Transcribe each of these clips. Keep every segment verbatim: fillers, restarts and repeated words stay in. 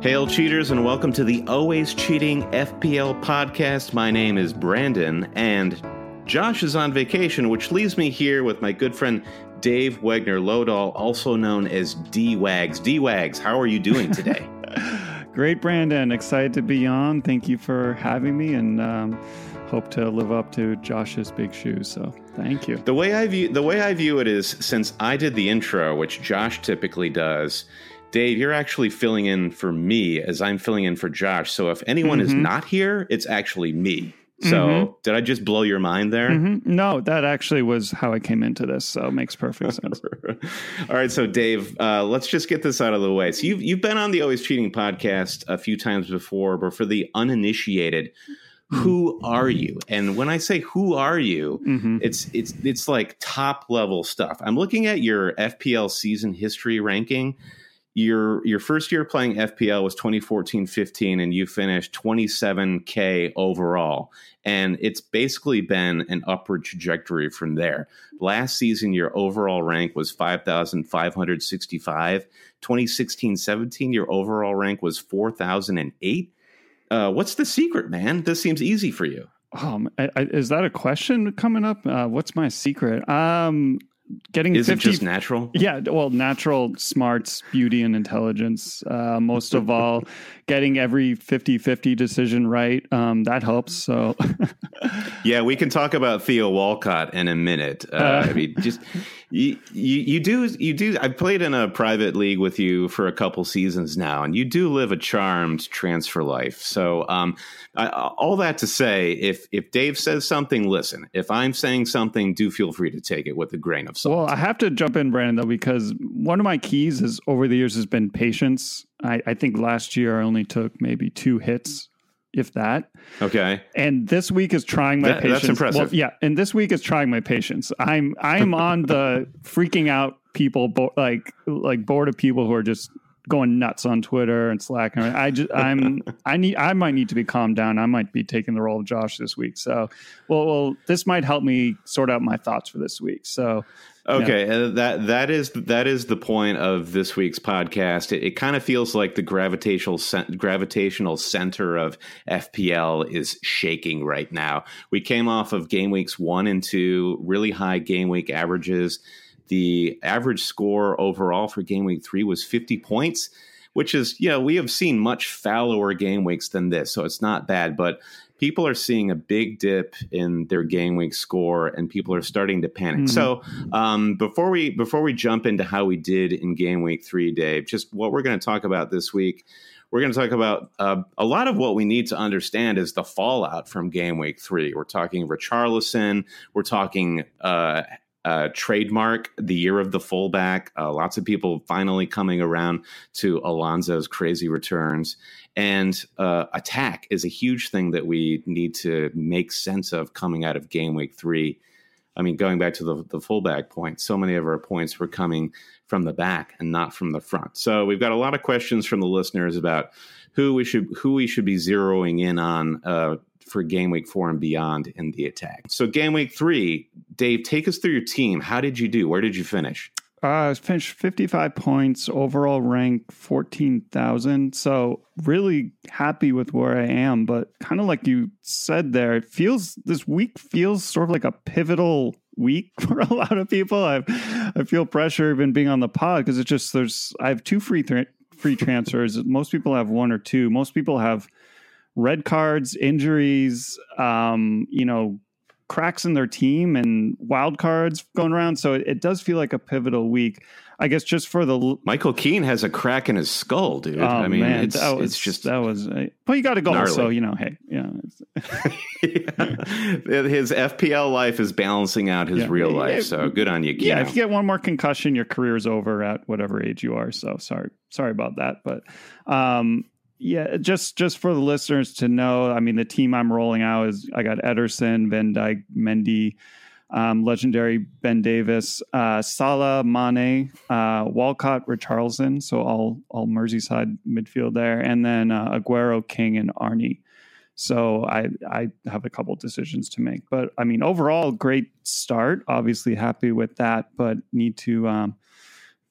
Hail cheaters and welcome to the Always Cheating F P L podcast. My name is Brandon and Josh is on vacation, which leaves me here with my good friend Dave Wegner-Lodahl, also known as D-Wags. D-Wags, how are you doing today? Great, Brandon. Excited to be on. Thank you for having me, and um, hope to live up to Josh's big shoes. So thank you. The way I view the way I view it is, since I did the intro, which Josh typically does, Dave, you're actually filling in for me as I'm filling in for Josh. So if anyone mm-hmm. is not here, it's actually me. So mm-hmm. did I just blow your mind there? Mm-hmm. No, that actually was how I came into this. So it makes perfect sense. All right. So Dave, uh, let's just get this out of the way. So you've, you've been on the Always Cheating podcast a few times before, but for the uninitiated, who are you? And when I say who are you, mm-hmm. it's it's it's like top level stuff. I'm looking at your F P L season history ranking. Your your first year playing F P L was twenty fourteen fifteen, and you finished twenty-seven K overall. And it's basically been an upward trajectory from there. Last season, your overall rank was five thousand five hundred sixty-five. twenty sixteen seventeen, your overall rank was four thousand eight. Uh, what's the secret, man? This seems easy for you. Um, I, I, is that a question coming up? Uh, what's my secret? Um, getting is fifty, it just natural? Yeah, well, natural smarts, beauty, and intelligence. Uh, most of all, getting every fifty-fifty decision right. Um, that helps. So, yeah, we can talk about Theo Walcott in a minute. Uh, uh, I mean, just you, you, you do, you do. I've played in a private league with you for a couple seasons now, and you do live a charmed transfer life. So, um, I, all that to say, if if Dave says something, listen. If I'm saying something, do feel free to take it with a grain of salt. Well, I have to jump in, Brandon, though, because one of my keys is over the years has been patience. I, I think last year I only took maybe two hits, if that. Okay. And this week is trying my that, patience. That's impressive. Well, yeah, and this week is trying my patience. I'm I'm on the freaking out people, bo- like like bored of people who are just going nuts on Twitter and Slack. And I just I'm I need I might need to be calmed down. I might be taking the role of Josh this week. So, well, well, this might help me sort out my thoughts for this week. So. Okay, Yeah. uh, that that is that is the point of this week's podcast. It, it kind of feels like the gravitational cent- gravitational center of F P L is shaking right now. We came off of game weeks one and two, really high game week averages. The average score overall for game week three was fifty points, which is, you know, we have seen much fallower game weeks than this, so it's not bad, but people are seeing a big dip in their game week score, and people are starting to panic. Mm-hmm. So um, before we before we jump into how we did in game week three, Dave, just what we're going to talk about this week, we're going to talk about uh, a lot of what we need to understand is the fallout from game week three. We're talking Richarlison. We're talking uh, uh, trademark, the year of the fullback. Uh, lots of people finally coming around to Alonso's crazy returns. And uh, attack is a huge thing that we need to make sense of coming out of game week three. I mean, going back to the, the fullback point, so many of our points were coming from the back and not from the front. So we've got a lot of questions from the listeners about who we should who we should be zeroing in on uh, for game week four and beyond in the attack. So game week three, Dave, take us through your team. How did you do? Where did you finish? Uh, I finished fifty-five points, overall rank fourteen thousand. So really happy with where I am. But kind of like you said there, it feels this week feels sort of like a pivotal week for a lot of people. I I feel pressure even being on the pod because it's just there's I have two free th- free transfers. Most people have one or two. Most people have red cards, injuries, um, you know. cracks in their team and wild cards going around. So it, it does feel like a pivotal week. I guess just for the Michael Keane has a crack in his skull, dude. Oh, I mean, man, it's, that was, it's just that was. Uh, well, you got to go. gnarly. So you know, hey, yeah. yeah. His F P L life is balancing out his yeah. real yeah, life. yeah. So good on you, Keane. Yeah, if you get one more concussion, your career's over at whatever age you are. So sorry, sorry about that, but. um Yeah, just just for the listeners to know, I mean, the team I'm rolling out is I got Ederson, Van Dijk, Mendy, um, legendary Ben Davis, uh, Salah, Mane, uh, Walcott, Richarlison. So all all Merseyside midfield there, and then uh, Aguero, King, and Arnie. So I I have a couple decisions to make, but I mean, overall, great start. Obviously, happy with that, but need to. Um,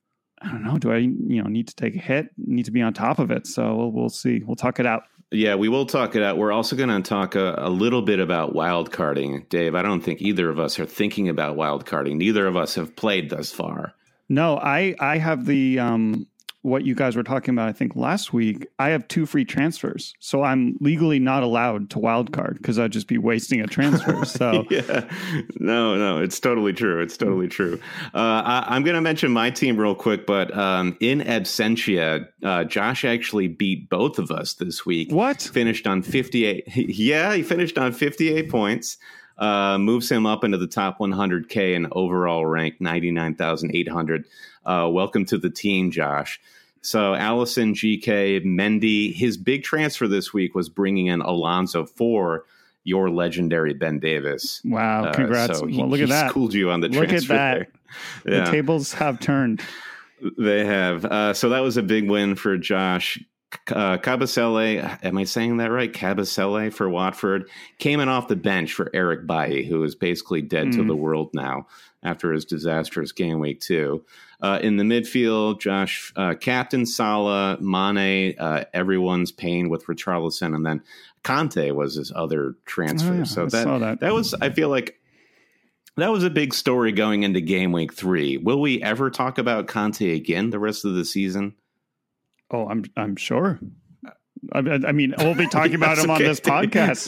I don't know. Do I, you know, need to take a hit? Need to be on top of it? So we'll, we'll see. We'll talk it out. Yeah, we will talk it out. We're also going to talk a, a little bit about wild carding. Dave, I don't think either of us are thinking about wild carding. Neither of us have played thus far. No, I, I have the, um, what you guys were talking about, I think last week, I have two free transfers. So I'm legally not allowed to wild card because I'd just be wasting a transfer. So yeah, no, no, it's totally true. It's totally true. Uh, I, I'm going to mention my team real quick, but um, in absentia, uh, Josh actually beat both of us this week. What? Finished on fifty-eight. Yeah, he finished on fifty-eight points. Uh, moves him up into the top one hundred K and overall rank ninety-nine thousand eight hundred. Uh, welcome to the team, Josh. So Allison, G K, Mendy, his big transfer this week was bringing in Alonso for your legendary Ben Davis. Wow, congrats. Uh, so he, well, look he at that. schooled you on the look transfer at that. there. Yeah. The tables have turned. They have. Uh, so that was a big win for Josh. Uh, Kabasele, am I saying that right? Kabasele for Watford, came in off the bench for Eric Bailly, who is basically dead mm. to the world now after his disastrous game week two. Uh, in the midfield, Josh, uh, Captain Salah, Mane, uh, everyone's paying with Richarlison, and then Conte was his other transfer. Oh, yeah, so I that, saw that that was, I feel like, that was a big story going into game week three. Will we ever talk about Conte again the rest of the season? Oh, I'm I'm sure. I, I mean, we'll be talking about him okay. on this podcast.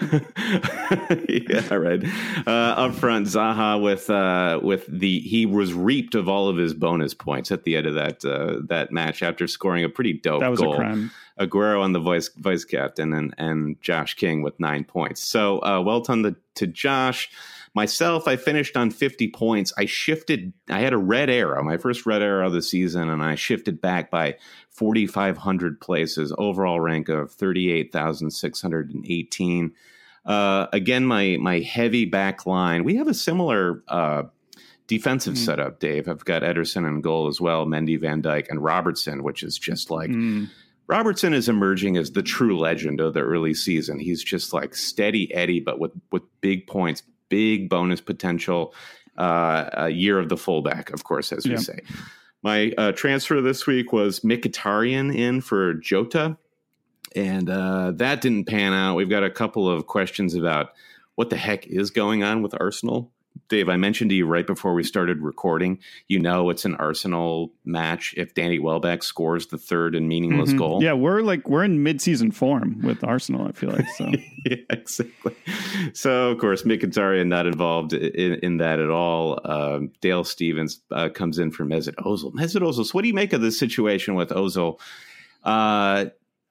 Yeah, right. Uh, up front, Zaha with uh, with the he was reaped of all of his bonus points at the end of that uh, that match after scoring a pretty dope that was goal. A crime. Aguero on the vice vice captain and and Josh King with nine points. So uh, well done to, to Josh. Myself, I finished on fifty points. I shifted. I had a red arrow, my first red arrow of the season, and I shifted back by forty-five hundred places. Overall rank of thirty-eight thousand six hundred eighteen. Uh, again, my my heavy back line. We have a similar uh, defensive mm. setup, Dave. I've got Ederson in goal as well, Mendy, Van Dijk, and Robertson, which is just like... Mm. Robertson is emerging as the true legend of the early season. He's just like steady Eddie, but with, with big points, big bonus potential, uh, a year of the fullback, of course, as we yeah. say. My uh, transfer this week was Mkhitaryan in for Jota, and uh, that didn't pan out. We've got a couple of questions about what the heck is going on with Arsenal. Dave, I mentioned to you right before we started recording, you know it's an Arsenal match if Danny Welbeck scores the third and meaningless mm-hmm. goal. Yeah, we're like we're in mid-season form with Arsenal, I feel like. So yeah, exactly. So, of course, Mkhitaryan not involved in, in that at all. Um, Dale Stevens uh, comes in for Mesut Ozil. Mesut Ozil, so what do you make of this situation with Ozil? Uh,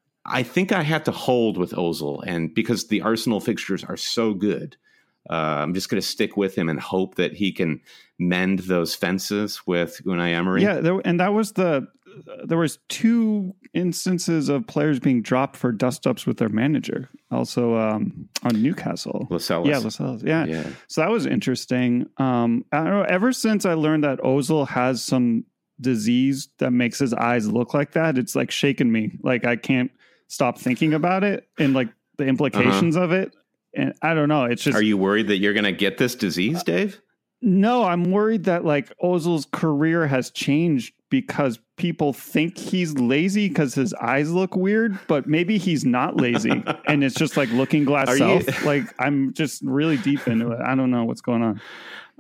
I think I have to hold with Ozil, and because the Arsenal fixtures are so good, Uh, I'm just going to stick with him and hope that he can mend those fences with Unai Emery. Yeah, there, and that was the there was two instances of players being dropped for dust-ups with their manager. Also um, on Newcastle, Lascelles. Yeah, Lascelles. Yeah. yeah, so that was interesting. Um, I don't know. Ever since I learned that Ozil has some disease that makes his eyes look like that, it's like shaken me. Like I can't stop thinking about it and like the implications uh-huh. of it. And I don't know. It's just. Are you worried that you're going to get this disease, Dave? No, I'm worried that like Ozil's career has changed because people think he's lazy because his eyes look weird, but maybe he's not lazy and it's just like Looking Glass Are South. You... Like I'm just really deep into it. I don't know what's going on.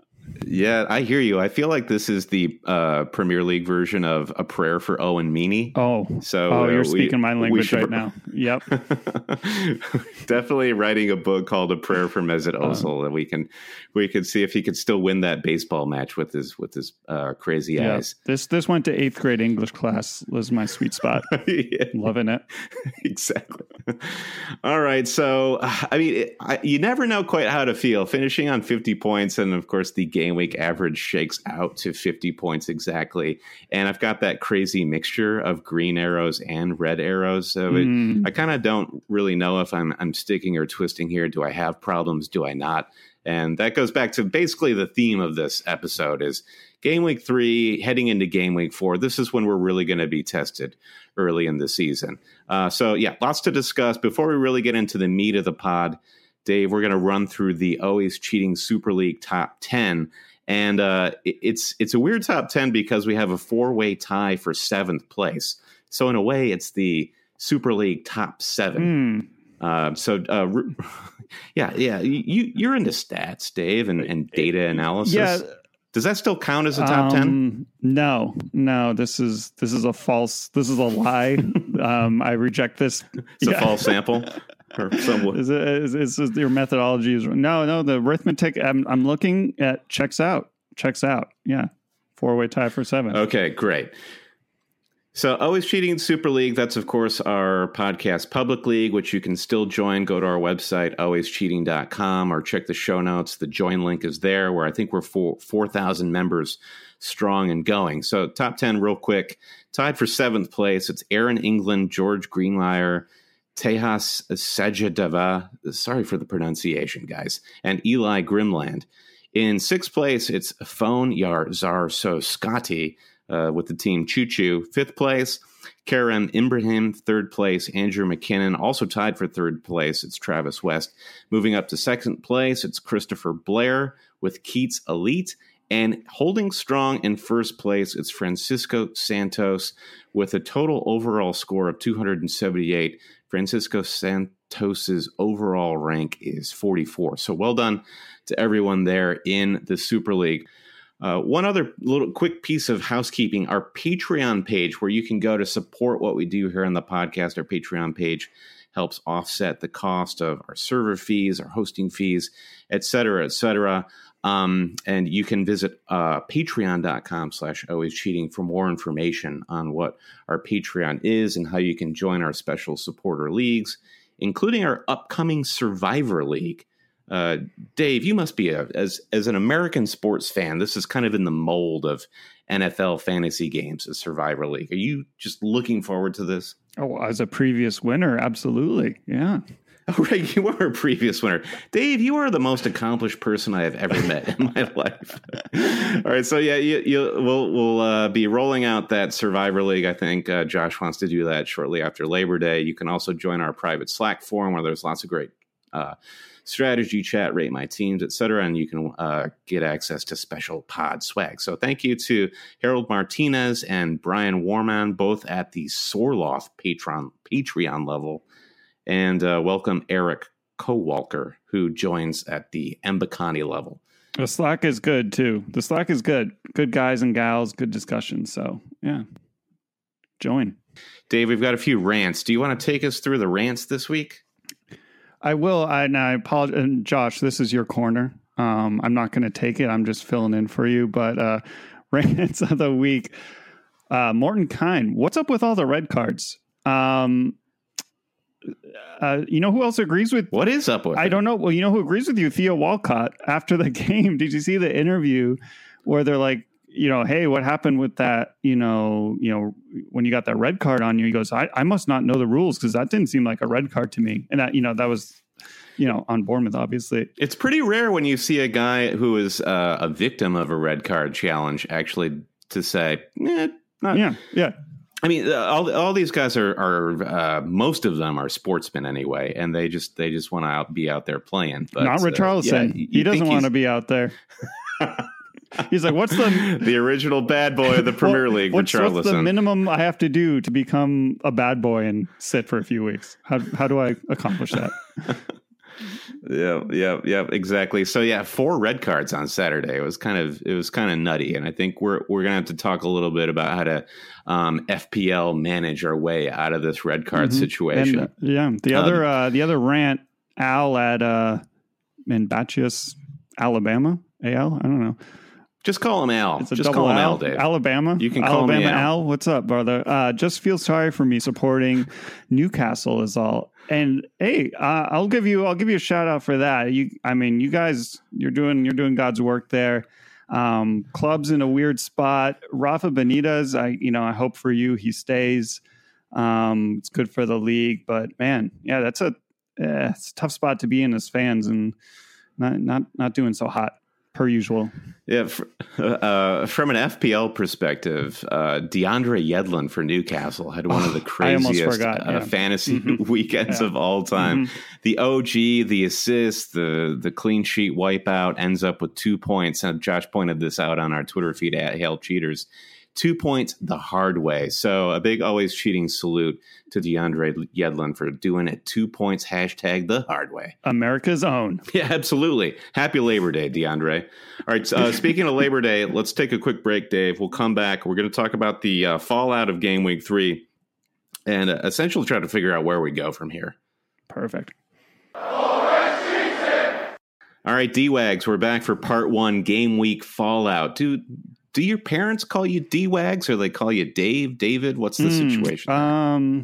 Yeah, I hear you. I feel like this is the uh, Premier League version of A Prayer for Owen Meany. Oh, so oh, you're uh, speaking we, my language should... right now. Yep. Definitely writing a book called A Prayer for Mesut Ozil, uh, and we can we can see if he could still win that baseball match with his with his uh, crazy yeah. eyes. This this went to eighth grade English class. Was my sweet spot. yeah. Loving it. Exactly. All right. So I mean, it, I, you never know quite how to feel. Finishing on fifty points, and of course the game week average shakes out to fifty points exactly. And I've got that crazy mixture of green arrows and red arrows. So it, mm. I kind of don't really know if I'm I'm sticking or twisting here. Do I have problems? Do I not? And that goes back to basically the theme of this episode is game week three, heading into game week four. This is when we're really going to be tested early in the season. Uh, so yeah, lots to discuss. Before we really get into the meat of the pod, Dave, we're going to run through the Always Cheating Super League top ten. And uh, it, it's it's a weird top ten because we have a four-way tie for seventh place. So in a way, it's the Super League top seven. Mm. Uh, so uh, yeah, yeah, you you're into stats, Dave, and, and data analysis. Yeah. Does that still count as a top ten? Um, no, no. This is this is a false. This is a lie. um, I reject this. It's yeah. a false sample. Or somewhat. Is, it, is, is, is your methodology is no, no. The arithmetic I'm, I'm looking at checks out. Checks out. Yeah, four way tie for seven. Okay, great. So Always Cheating Super League, that's, of course, our podcast public league, which you can still join. Go to our website, always cheating dot com, or check the show notes. The join link is there, where I think we're four thousand members strong and going. So top ten real quick. Tied for seventh place, it's Aaron England, George Greenlier, Tejas Sajadava, sorry for the pronunciation, guys, and Eli Grimland. In sixth place, it's Phone Yar Zar So Scotty, Uh, with the team Choo Choo. Fifth place, Karen Ibrahim. Third place, Andrew McKinnon. Also tied for third place, it's Travis West. Moving up to second place, it's Christopher Blair with Keats Elite. And holding strong in first place, it's Francisco Santos with a total overall score of two hundred seventy-eight. Francisco Santos's overall rank is forty-four. So well done to everyone there in the Super League. Uh, one other little quick piece of housekeeping, our Patreon page, where you can go to support what we do here on the podcast. Our Patreon page helps offset the cost of our server fees, our hosting fees, et cetera, et cetera. Um, and you can visit uh, patreon.com slash always cheating for more information on what our Patreon is and how you can join our special supporter leagues, including our upcoming Survivor League. Uh, Dave, you must be a, as as an American sports fan, this is kind of in the mold of N F L fantasy games, a Survivor League. Are you just looking forward to this? Oh, as a previous winner, absolutely. Yeah. Oh, right. You are a previous winner. Dave, you are the most accomplished person I have ever met in my life. All right. So, yeah, you, you, we'll, we'll uh, be rolling out that Survivor League. I think uh, Josh wants to do that shortly after Labor Day. You can also join our private Slack forum where there's lots of great uh strategy chat, rate my teams, et cetera. And you can uh, get access to special pod swag. So thank you to Harold Martinez and Brian Warman, both at the Sorloth Patreon, Patreon level. And uh, welcome Eric Kowalker, who joins at the Mbakani level. The Slack is good, too. The Slack is good. Good guys and gals, good discussion. So, yeah, join. Dave, we've got a few rants. Do you want to take us through the rants this week? I will. I, and I apologize. And Josh, this is your corner. Um, I'm not going to take it. I'm just filling in for you. But uh, rants of the week. Uh, Morton Kine, what's up with all the red cards? Um, uh, you know who else agrees with? What is up with I it? don't know. Well, you know who agrees with you? Theo Walcott after the game. Did you see the interview where they're like, you know, hey, what happened with that? You know, you know, when you got that red card on you, he goes, I, I must not know the rules because that didn't seem like a red card to me. And that, you know, that was, you know, on Bournemouth, obviously. It's pretty rare when you see a guy who is uh, a victim of a red card challenge actually to say, eh, not. Yeah, yeah. I mean, all all these guys are are uh, most of them are sportsmen anyway, and they just they just want to out, be out there playing. But, not Richarlison. Uh, yeah, he doesn't want to be out there. He's like, what's the the original bad boy of the Premier what, League? What's, Richarlison. What's the minimum I have to do to become a bad boy and sit for a few weeks? How how do I accomplish that? Yeah, yeah, yeah, exactly. So yeah, four red cards on Saturday. It was kind of it was kind of nutty, and I think we're we're gonna have to talk a little bit about how to um, F P L manage our way out of this red card mm-hmm. situation. And, uh, yeah, the um, other uh, the other rant, Al at uh, in Batchius, Alabama, A L. I don't know. Just call him Al. It's a just double call him Al, Al, Dave. Alabama. You can call Alabama me Al. Al. What's up, brother? Uh, just feel sorry for me supporting Newcastle is all. And hey, uh, I'll give you I'll give you a shout out for that. You, I mean, you guys, you're doing you're doing God's work there. Um, club's in a weird spot. Rafa Benitez, I you know I hope for you he stays. Um, it's good for the league, but man, yeah, that's a eh, it's a tough spot to be in as fans and not not not doing so hot. per usual. Yeah, uh, from an F P L perspective, uh, DeAndre Yedlin for Newcastle had one oh, of the craziest forgot, yeah. uh, fantasy mm-hmm. weekends yeah. of all time. Mm-hmm. The O G, the assist, the the clean sheet wipeout ends up with two points. And Josh pointed this out on our Twitter feed at Hail Cheaters. Two points the hard way. So a big always cheating salute to DeAndre Yedlin for doing it two points, hashtag the hard way. America's own. Yeah, absolutely. Happy Labor Day, DeAndre. All right, uh, speaking of Labor Day, let's take a quick break, Dave. We'll come back. We're going to talk about the uh, fallout of game week three and uh, essentially try to figure out where we go from here. Perfect. All right, D-Wags, we're back for part one, game week fallout. Dude, do your parents call you D-Wags or they call you Dave, David? What's the mm, situation? Um,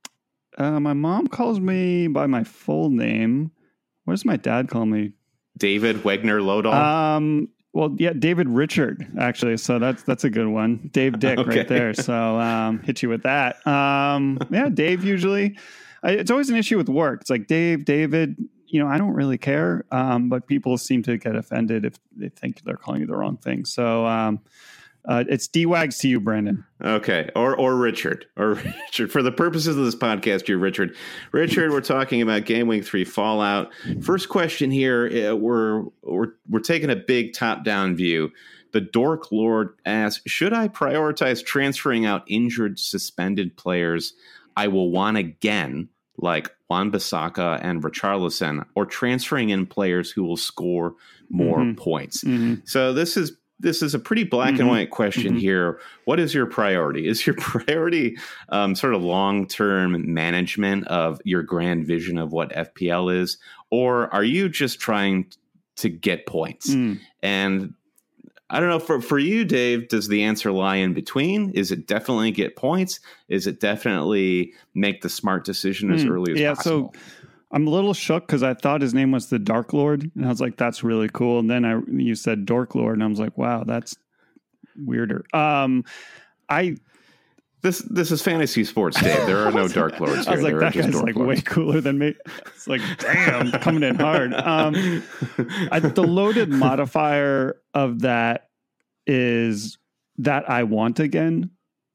uh, my mom calls me by my full name. What does my dad call me? David Wegner Lodahl? Um, well, yeah, David Richard, actually. So that's that's a good one. Dave Dick okay. right there. So um, hit you with that. Um, yeah, Dave usually. I, it's always an issue with work. It's like Dave, David. You know, I don't really care, um, but people seem to get offended if they think they're calling you the wrong thing. So um, uh, it's D-Wags to you, Brandon. Okay. Or or Richard. Or Richard. For the purposes of this podcast, you're Richard. Richard, we're talking about Game Week three Fallout. First question here, uh, we're, we're, we're taking a big top-down view. The Dork Lord asks, should I prioritize transferring out injured, suspended players I will want again, like Wan-Bissaka and Richarlison, or transferring in players who will score more mm-hmm. points? Mm-hmm. So this is this is a pretty black mm-hmm. and white question mm-hmm. here. What is your priority? Is your priority um, sort of long-term management of your grand vision of what F P L is, or are you just trying to get points? Mm. And I don't know, for, for you, Dave, does the answer lie in between? Is it definitely get points? Is it definitely make the smart decision as mm, early as yeah, possible? So I'm a little shook because I thought his name was the Dark Lord. And I was like, that's really cool. And then I you said Dork Lord, and I was like, wow, that's weirder. Um, I This this is fantasy sports, Dave. There are no Dark Lords here. I was like, there that guy's like Lords. Way cooler than me. It's like, damn, coming in hard. Um, I, the loaded modifier of that is that I want again.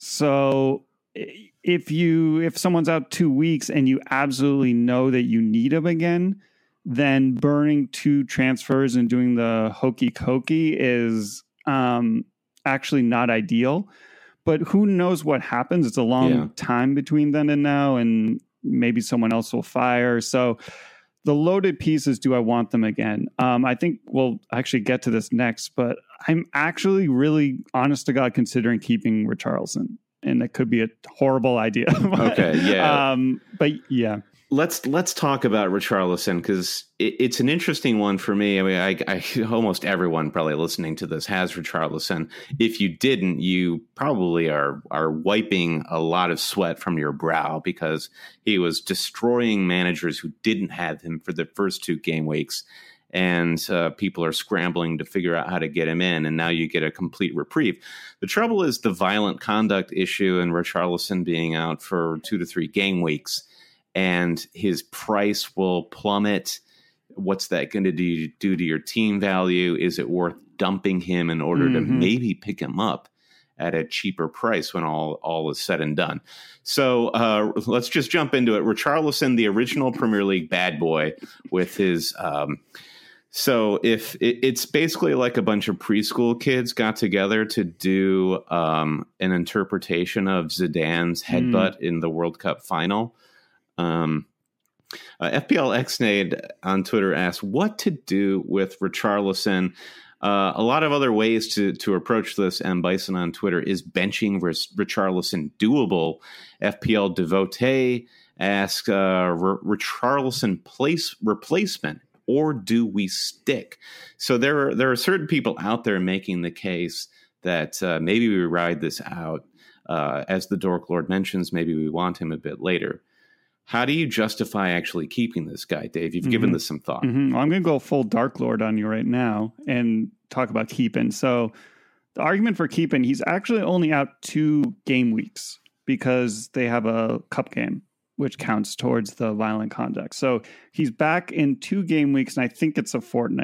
So if you if someone's out two weeks and you absolutely know that you need them again, then burning two transfers and doing the hokey cokey is um, actually not ideal. But who knows what happens? It's a long yeah. time between then and now, and maybe someone else will fire. So the loaded pieces, do I want them again? Um, I think we'll actually get to this next, but I'm actually really, honest to God, considering keeping Richarlison. And that could be a horrible idea. but, okay, yeah. Um, but yeah. Let's let's talk about Richarlison, because it, it's an interesting one for me. I mean, I, I almost everyone probably listening to this has Richarlison. If you didn't, you probably are are wiping a lot of sweat from your brow, because he was destroying managers who didn't have him for the first two game weeks, and uh, people are scrambling to figure out how to get him in, and now you get a complete reprieve. The trouble is the violent conduct issue and Richarlison being out for two to three game weeks. And his price will plummet. What's that going to do, do to your team value? Is it worth dumping him in order mm-hmm. to maybe pick him up at a cheaper price when all, all is said and done? So uh, let's just jump into it. Richarlison, the original Premier League bad boy, with his... Um, so if it, it's basically like a bunch of preschool kids got together to do um, an interpretation of Zidane's headbutt mm. in the World Cup final. Um, uh, F P L Xnade on Twitter asked what to do with Richarlison. Uh, a lot of other ways to to approach this. M Bison on Twitter, is benching Richarlison doable? F P L Devotee asks uh, R- Richarlison place replacement, or do we stick? So there are there are certain people out there making the case that uh, maybe we ride this out. Uh, as the Dork Lord mentions, maybe we want him a bit later. How do you justify actually keeping this guy, Dave? You've mm-hmm. given this some thought. Mm-hmm. Well, I'm going to go full Dark Lord on you right now and talk about keeping. So the argument for keeping, he's actually only out two game weeks because they have a cup game, which counts towards the violent conduct. So he's back in two game weeks, and I think it's a fortnight.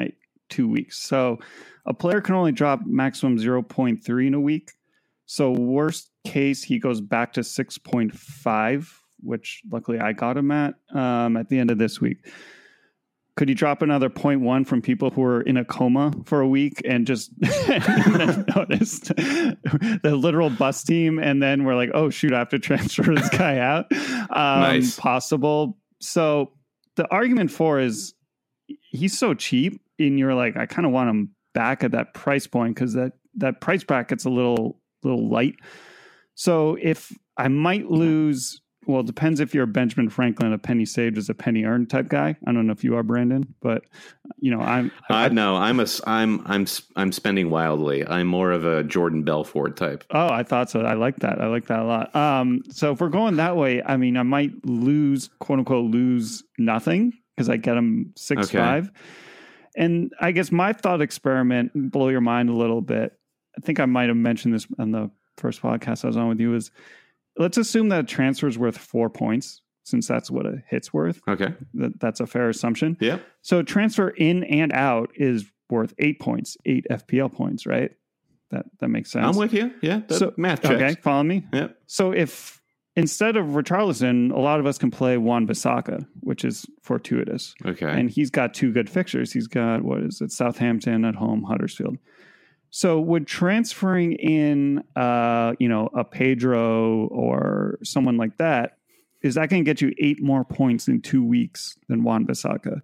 two weeks. So a player can only drop maximum zero point three in a week. So worst case, he goes back to six point five, which luckily I got him at um, at the end of this week. Could he drop another zero point one from people who are in a coma for a week and just noticed the literal bus team? And then we're like, oh, shoot, I have to transfer this guy out. Um, nice. Possible. So the argument for is he's so cheap and you're like, I kind of want him back at that price point because that, that price bracket's a little, little light. So if I might lose... Well, it depends if you're a Benjamin Franklin, a penny saved is a penny earned type guy. I don't know if you are, Brandon, but you know, I'm. I, uh, no, I'm a. I'm. I'm. I'm spending wildly. I'm more of a Jordan Belfort type. Oh, I thought so. I like that. I like that a lot. Um, so if we're going that way, I mean, I might lose, quote unquote, lose nothing because I get him six okay. five. And I guess my thought experiment, blow your mind a little bit. I think I might have mentioned this on the first podcast I was on with you. Is let's assume that a transfer is worth four points, since that's what a hit's worth. Okay. That, that's a fair assumption. Yeah. So transfer in and out is worth eight points, eight F P L points, right? That that makes sense. I'm with you. Yeah. That so, math checks. Okay, follow me? Yeah. So if instead of Richarlison, a lot of us can play Wan-Bissaka, which is fortuitous. Okay. And he's got two good fixtures. He's got, what is it, Southampton at home, Huddersfield. So would transferring in, uh, you know, a Pedro or someone like that, is that going to get you eight more points in two weeks than Wan-Bissaka?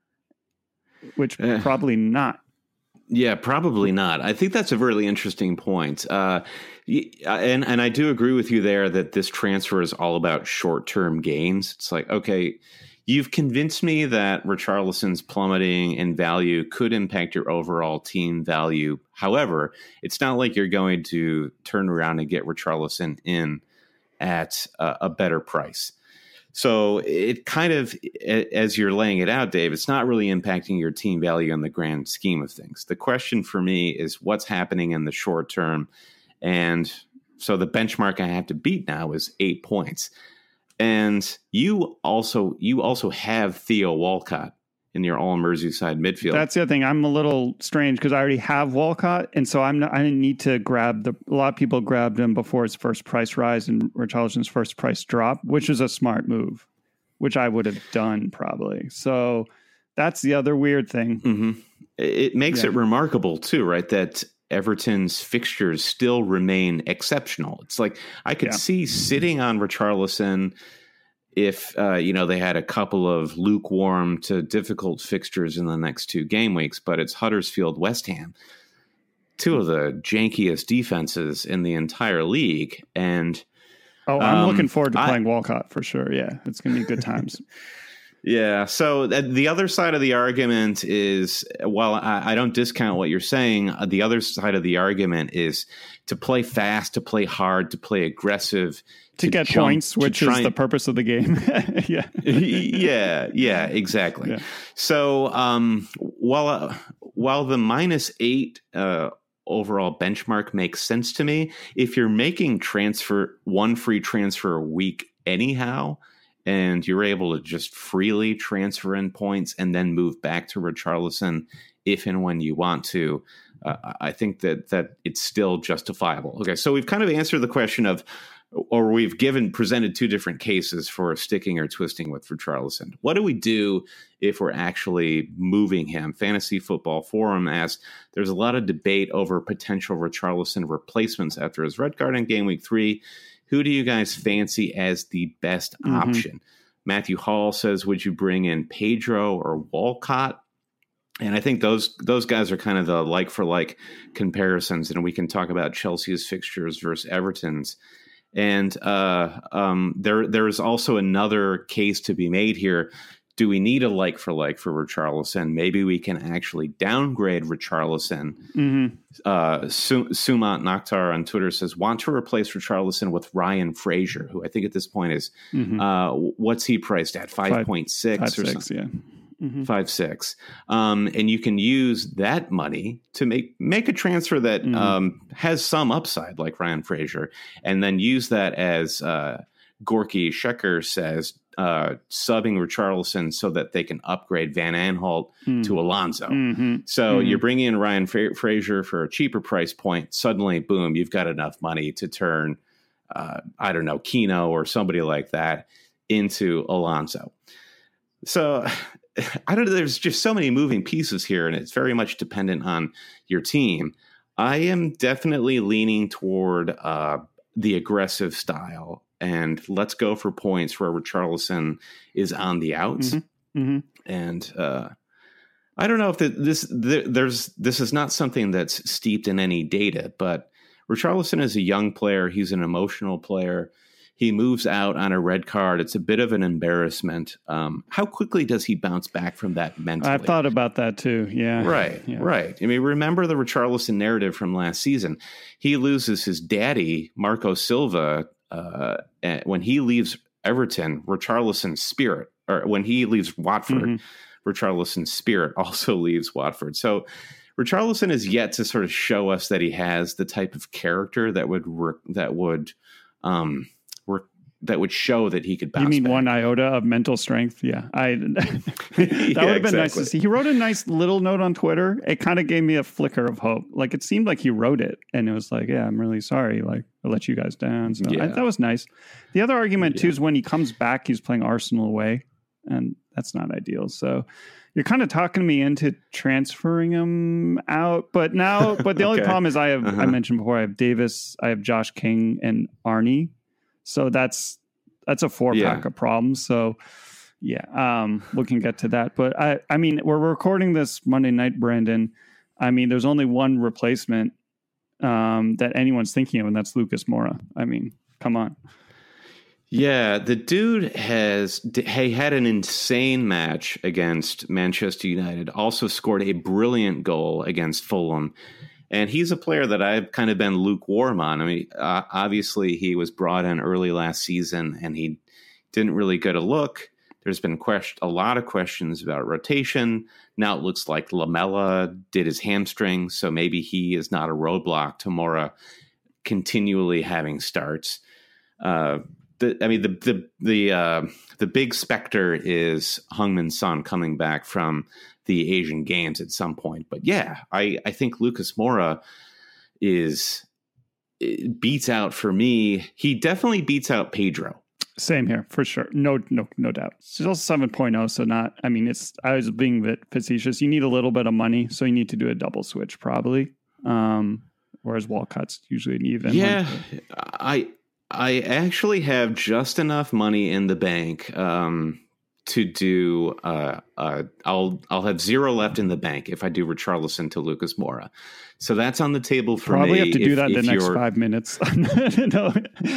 Which eh. probably not. Yeah, probably not. I think that's a really interesting point. Uh, and, and I do agree with you there that this transfer is all about short-term gains. It's like, okay, you've convinced me that Richarlison's plummeting in value could impact your overall team value. However, it's not like you're going to turn around and get Richarlison in at a, a better price. So it kind of, as you're laying it out, Dave, it's not really impacting your team value in the grand scheme of things. The question for me is what's happening in the short term. And so the benchmark I have to beat now is eight points. And you also you also have Theo Walcott in your all Merseyside midfield. That's the other thing. I'm a little strange because I already have Walcott, and so I'm not, I didn't need to grab the. A lot of people grabbed him before his first price rise and Richarlison's first price drop, which was a smart move, which I would have done probably. So that's the other weird thing. Mm-hmm. It makes yeah. it remarkable too, right? That Everton's fixtures still remain exceptional. It's like I could yeah. see sitting on Richarlison if uh, you know they had a couple of lukewarm to difficult fixtures in the next two game weeks, but it's Huddersfield, West Ham, two of the jankiest defenses in the entire league. And oh, I'm um, looking forward to I, playing Walcott for sure. Yeah, it's going to be good times. Yeah. So the other side of the argument is, while I, I don't discount what you're saying, the other side of the argument is to play fast, to play hard, to play aggressive, to, to get jump, points, which is and, the purpose of the game. yeah. yeah. Yeah. Exactly. Yeah. So um, while uh, while the minus eight uh, overall benchmark makes sense to me, if you're making transfer one free transfer a week anyhow, and you're able to just freely transfer in points and then move back to Richarlison if and when you want to, uh, I think that that it's still justifiable. Okay, so we've kind of answered the question of, or we've given presented two different cases for sticking or twisting with Richarlison. What do we do if we're actually moving him? Fantasy Football Forum asks, there's a lot of debate over potential Richarlison replacements after his red card in game week three. Who do you guys fancy as the best mm-hmm. option? Matthew Hall says, would you bring in Pedro or Walcott? And I think those those guys are kind of the like for like comparisons. And we can talk about Chelsea's fixtures versus Everton's. And uh, um, there there is also another case to be made here. Do we need a like for like for Richarlison? Maybe we can actually downgrade Richarlison. Mm-hmm. Uh, Su- Sumat Nakhtar on Twitter says, want to replace Richarlison with Ryan Fraser, who I think at this point is, mm-hmm. uh, what's he priced at? five point six five, or six, something? Yeah. Mm-hmm. five six. Um, and you can use that money to make, make a transfer that mm-hmm. um, has some upside, like Ryan Fraser, and then use that as uh, Gorky Shecker says, uh, subbing Richarlison so that they can upgrade Van Aanholt mm. to Alonso. Mm-hmm. So mm-hmm. you're bringing in Ryan Fra- Fraser for a cheaper price point. Suddenly, boom, you've got enough money to turn, uh, I don't know, Keno or somebody like that into Alonso. So I don't know. There's just so many moving pieces here, and it's very much dependent on your team. I am definitely leaning toward uh, the aggressive style, and let's go for points where Richarlison is on the outs. Mm-hmm. Mm-hmm. And uh, I don't know if the, this the, there's this is not something that's steeped in any data, but Richarlison is a young player. He's an emotional player. He moves out on a red card. It's a bit of an embarrassment. Um, how quickly does he bounce back from that mentally? I've thought about that too. Yeah. Right, yeah. right. I mean, remember the Richarlison narrative from last season. He loses his daddy, Marco Silva, uh, when he leaves Everton, Richarlison's spirit, or when he leaves Watford, mm-hmm. Richarlison's spirit also leaves Watford. So Richarlison is yet to sort of show us that he has the type of character that would work, that would, um, work, that would show that he could bounce. You mean back. One iota of mental strength? Yeah, I. that yeah, would have been exactly. nice to see. He wrote a nice little note on Twitter. It kind of gave me a flicker of hope. Like it seemed like he wrote it, and it was like, "Yeah, I'm really sorry. Like I let you guys down." So yeah. I, that was nice. The other argument yeah. too is when he comes back, he's playing Arsenal away, and that's not ideal. So. You're kind of talking me into transferring him out, but now, but the okay. only problem is I have, uh-huh. I mentioned before, I have Davis, I have Josh King and Arnie. So that's, that's a four yeah. pack of problems. So yeah, um, we can get to that. But I, I mean, we're recording this Monday night, Brandon. I mean, there's only one replacement um, that anyone's thinking of, and that's Lucas Moura. I mean, come on. Yeah, the dude has he had an insane match against Manchester United, also scored a brilliant goal against Fulham. And he's a player that I've kind of been lukewarm on. I mean, uh, obviously he was brought in early last season and he didn't really get a look. There's been question, a lot of questions about rotation. Now it looks like Lamela did his hamstring, so maybe he is not a roadblock to Moura continually having starts. Uh, The, I mean, the the the uh, the big specter is Heung-min Son coming back from the Asian Games at some point. But yeah, I, I think Lucas Moura is beats out for me. He definitely beats out Pedro. Same here for sure. No, no, no doubt. Still seven point oh. So not. I mean, it's. I was being a bit facetious. You need a little bit of money, so you need to do a double switch probably. Um, whereas Walcott's usually an even. Yeah, one. I. I actually have just enough money in the bank um, to do. Uh, uh, I'll I'll have zero left in the bank if I do Richarlison to Lucas Moura. So that's on the table for Probably me. Probably have to do if, that in the next you're... five minutes. no,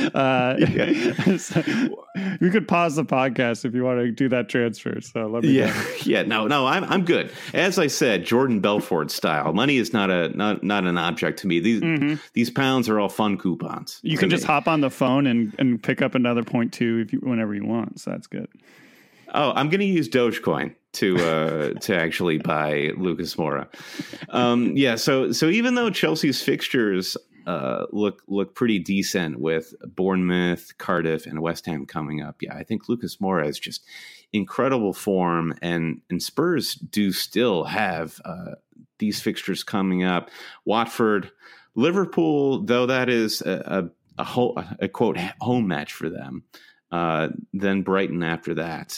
uh, so you could pause the podcast if you want to do that transfer. So let me. Yeah, know. yeah. No, no. I'm I'm good. As I said, Jordan Belfort style. Money is not a not not an object to me. These mm-hmm. these pounds are all fun coupons. You can me. just hop on the phone and, and pick up another point two if you whenever you want. So that's good. Oh, I'm going to use Dogecoin to uh, to actually buy Lucas Moura. Um, yeah, so so even though Chelsea's fixtures uh, look look pretty decent with Bournemouth, Cardiff, and West Ham coming up, yeah, I think Lucas Moura is just incredible form, and and Spurs do still have uh, these fixtures coming up. Watford, Liverpool, though that is a a, a, whole, a quote home match for them. Uh, then Brighton after that.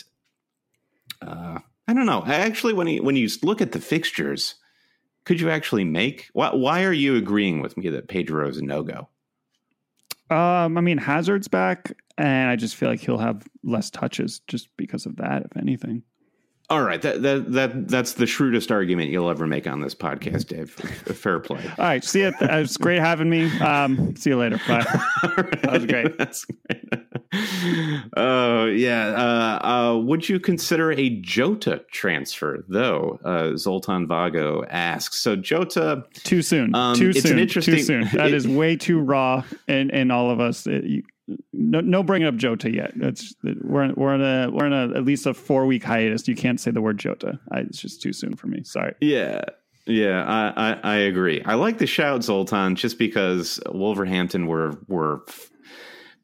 Uh, I don't know. Actually, when you when you look at the fixtures, could you actually make? Why, why are you agreeing with me that Pedro is a no go? Um, I mean, Hazard's back, and I just feel like he'll have less touches just because of that, if anything. All right, that that that that's the shrewdest argument you'll ever make on this podcast, Dave. Fair play. All right, see you. It's great having me. Um, see you later. Bye. Right. That was great. That's great. Oh uh, yeah. Uh, uh, would you consider a Jota transfer though? Uh, Zoltan Vago asks. So Jota, too soon. Um, too it's soon. An interesting, too soon. That it, is way too raw, and and all of us. It, you, No, no, bringing up Jota yet. It's we're we're in a we're in a at least a four week hiatus. You can't say the word Jota. I, it's just too soon for me. Sorry. Yeah, yeah, I, I I agree. I like the shout, Zoltan, just because Wolverhampton were were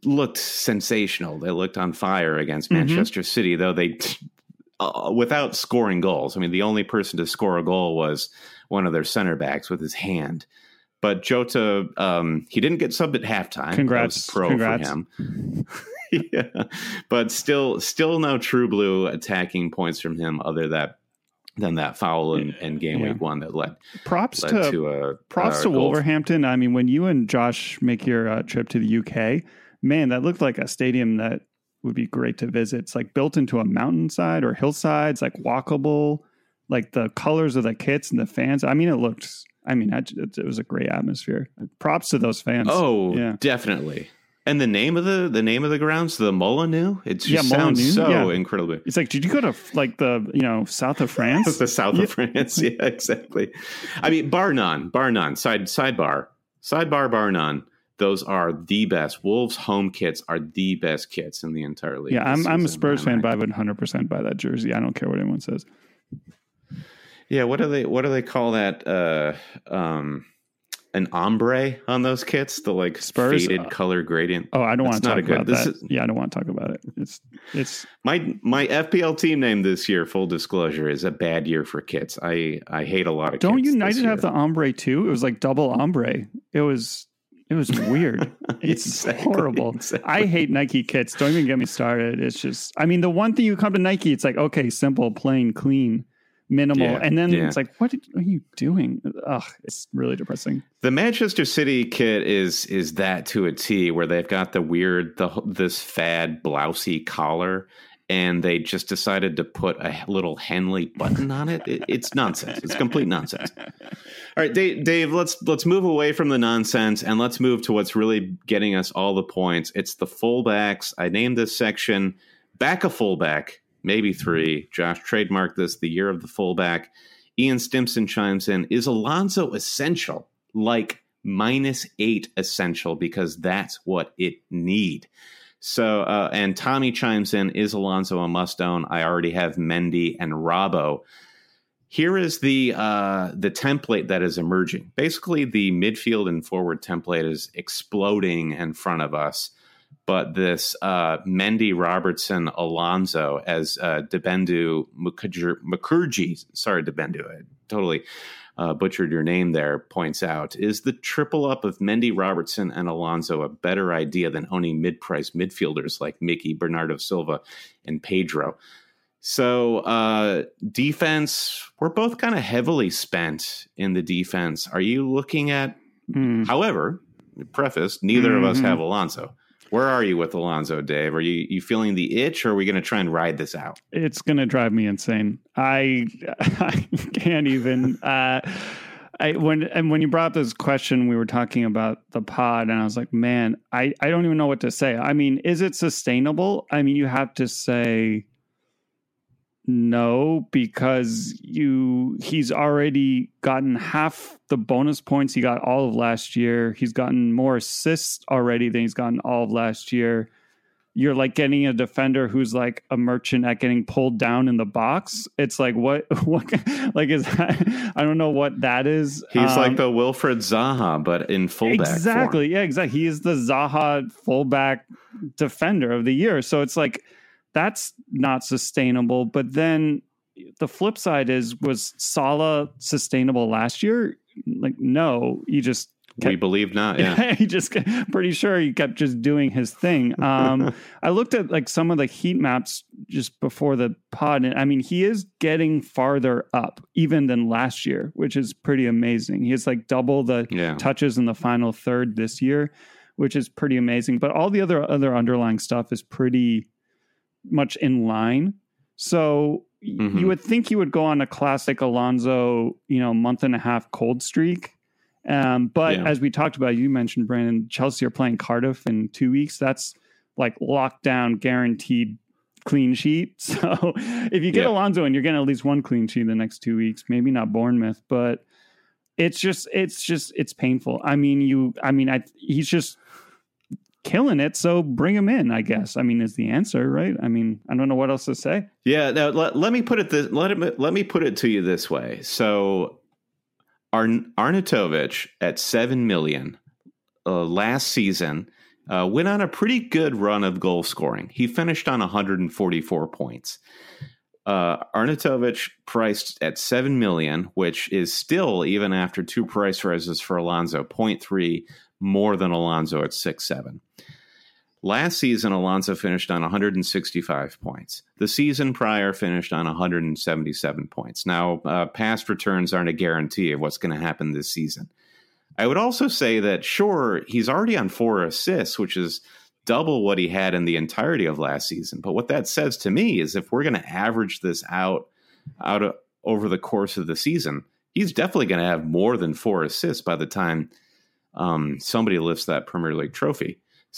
looked sensational. They looked on fire against Manchester mm-hmm. City, though they, uh, without scoring goals. I mean, the only person to score a goal was one of their center backs with his hand. But Jota, um, he didn't get subbed at halftime. Congrats, pro Congrats. for him. Yeah, but still, still no true blue attacking points from him, other that than that foul in, in game yeah. week one that led props led to, to a props a to goal. Wolverhampton. I mean, when you and Josh make your uh, trip to the U K, man, that looked like a stadium that would be great to visit. It's like built into a mountainside or hillside. It's like walkable. Like the colors of the kits and the fans. I mean, it looked. I mean, it, it was a great atmosphere. Props to those fans. Oh, yeah. definitely. And the name of the the name of the grounds, the Molineux, it just yeah, sounds Molineux, so yeah. incredibly. It's like, did you go to like the you know south of France? The south yeah. of France, yeah, exactly. I mean, bar none, bar none. Side sidebar, sidebar, bar none. Those are the best. Wolves home kits are the best kits in the entire league. Yeah, I'm I'm a Spurs fan, but I would one hundred percent buy that jersey. I don't care what anyone says. Yeah, what do they what do they call that? Uh, um, an ombre on those kits, the like Spurs faded uh, color gradient. Oh, I don't want to talk about good, that. Is, yeah, I don't want to talk about it. It's it's my my F P L team name this year. Full disclosure, is a bad year for kits. I I hate a lot of. Don't kits United have the ombre too? It was like double ombre. It was it was weird. It's exactly, horrible. Exactly. I hate Nike kits. Don't even get me started. It's just. I mean, the one thing you come to Nike, it's like okay, simple, plain, clean. Minimal, yeah, and then yeah. it's like, what did, are you doing? Ugh, it's really depressing. The Manchester City kit is is that to a T, where they've got the weird, the this fad blousey collar, and they just decided to put a little Henley button on it. it it's nonsense. It's complete nonsense. All right, Dave, Dave, let's let's move away from the nonsense and let's move to what's really getting us all the points. It's the fullbacks. I named this section "Back a Fullback." Maybe three. Josh trademarked this, the year of the fullback. Ian Stimson chimes in, is Alonso essential? Like minus eight essential, because that's what it need. So, uh, and Tommy chimes in, is Alonso a must-own? I already have Mendy and Robbo. Here is the uh, the template that is emerging. Basically, the midfield and forward template is exploding in front of us. But this uh, Mendy, Robertson, Alonso, as uh, Debendu Mukherjee, sorry, Debendu, I totally uh, butchered your name there, points out, is the triple up of Mendy, Robertson, and Alonso a better idea than owning mid-price midfielders like Mickey, Bernardo Silva, and Pedro? So uh, defense, we're both kind of heavily spent in the defense. Are you looking at, mm. however, preface, neither mm-hmm. of us have Alonso. Where are you with Alonso, Dave? Are you, you feeling the itch, or are we going to try and ride this out? It's going to drive me insane. I I can't even. Uh, I when and when you brought up this question, we were talking about the pod, and I was like, man, I, I don't even know what to say. I mean, is it sustainable? I mean, you have to say no, because you he's already gotten half the bonus points he got all of last year. He's gotten more assists already than he's gotten all of last year. You're like getting a defender who's like a merchant at getting pulled down in the box. It's like, what, what, like, is that, I don't know what that is. He's um, like the Wilfred Zaha, but in fullback Exactly. form. Yeah, exactly. He is the Zaha fullback defender of the year. So it's like, that's not sustainable. But then the flip side is, was Salah sustainable last year? Like, no, he just kept, we believe not. Yeah, he just pretty sure he kept just doing his thing. Um, I looked at like some of the heat maps just before the pod, and I mean, he is getting farther up even than last year, which is pretty amazing. He has like double the yeah. touches in the final third this year, which is pretty amazing. But all the other other underlying stuff is pretty much in line. So mm-hmm. you would think he would go on a classic Alonso, you know, month and a half cold streak. Um, but yeah. as we talked about, you mentioned, Brandon, Chelsea are playing Cardiff in two weeks. That's like lockdown, guaranteed clean sheet. So if you get yeah. Alonso and you're getting at least one clean sheet in the next two weeks, maybe not Bournemouth, but it's just, it's just, it's painful. I mean, you, I mean, I, he's just killing it, so bring him in, I guess. I mean, is the answer, right? I mean, I don't know what else to say. Yeah, now let, let me put it this let it, let me put it to you this way. So Arn, Arnautovic at seven million uh, last season uh, went on a pretty good run of goal scoring. He finished on one hundred forty-four points. Uh, Arnautovic priced at seven million, which is still, even after two price rises for Alonso, zero point three more than Alonso at six seven. Last season, Alonso finished on one hundred sixty-five points. The season prior finished on one hundred seventy-seven points. Now, uh, past returns aren't a guarantee of what's going to happen this season. I would also say that, sure, he's already on four assists, which is double what he had in the entirety of last season. But what that says to me is if we're going to average this out, out of, over the course of the season, he's definitely going to have more than four assists by the time um, somebody lifts that Premier League trophy.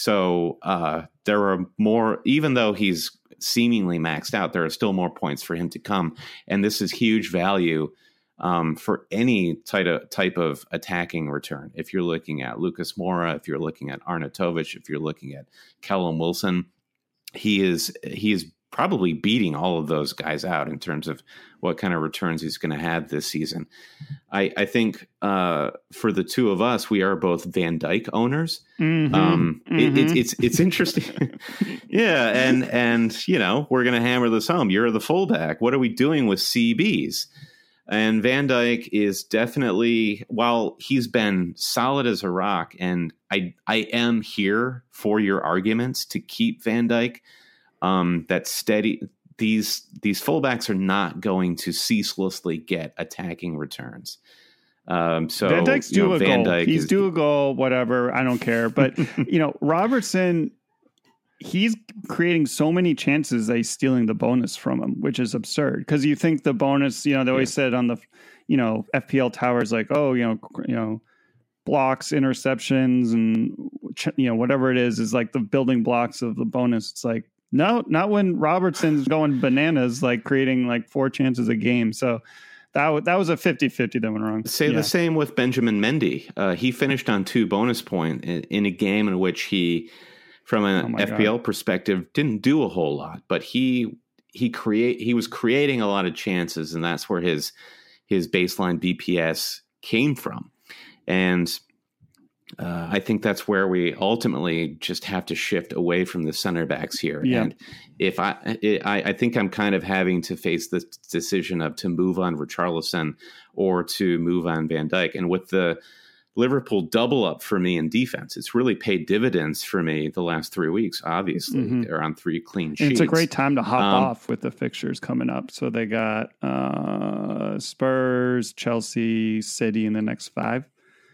So uh, there are more, even though he's seemingly maxed out, there are still more points for him to come. And this is huge value um, for any type of, type of attacking return. If you're looking at Lucas Moura, if you're looking at Arnautovic, if you're looking at Callum Wilson, he is he is probably beating all of those guys out in terms of what kind of returns he's going to have this season. I, I think uh, for the two of us, we are both Van Dijk owners. Mm-hmm. Um, mm-hmm. It, it's it's it's interesting, yeah. And and you know we're going to hammer this home. You're the fullback. What are we doing with C Bs? And Van Dijk is definitely, while he's been solid as a rock, and I I am here for your arguments to keep Van Dijk. Um, that steady these these fullbacks are not going to ceaselessly get attacking returns. Um, so Van Dijk's due you know, a Van goal. Dijk He's is, due a goal, whatever. I don't care. But you know, Robertson, he's creating so many chances that he's stealing the bonus from him, which is absurd. Because you think the bonus, you know, they always yeah. said on the, you know, F P L towers, like, oh, you know, you know, blocks, interceptions, and you know, whatever it is, is like the building blocks of the bonus. It's like, no, not when Robertson's going bananas, like creating like four chances a game. So that, w- that was a fifty-fifty that went wrong. Say yeah. the same with Benjamin Mendy. Uh, he finished on two bonus points in, in a game in which he, from an oh F P L God. perspective, didn't do a whole lot, but he he create he was creating a lot of chances, and that's where his his baseline B P S came from. And Uh, I think that's where we ultimately just have to shift away from the center backs here. Yeah. And if I, I, I think I'm kind of having to face the decision of to move on Richarlison or to move on Van Dijk. And with the Liverpool double up for me in defense, it's really paid dividends for me the last three weeks. Obviously, mm-hmm. they're on three clean sheets. It's a great time to hop um, off with the fixtures coming up. So they got uh, Spurs, Chelsea, City in the next five.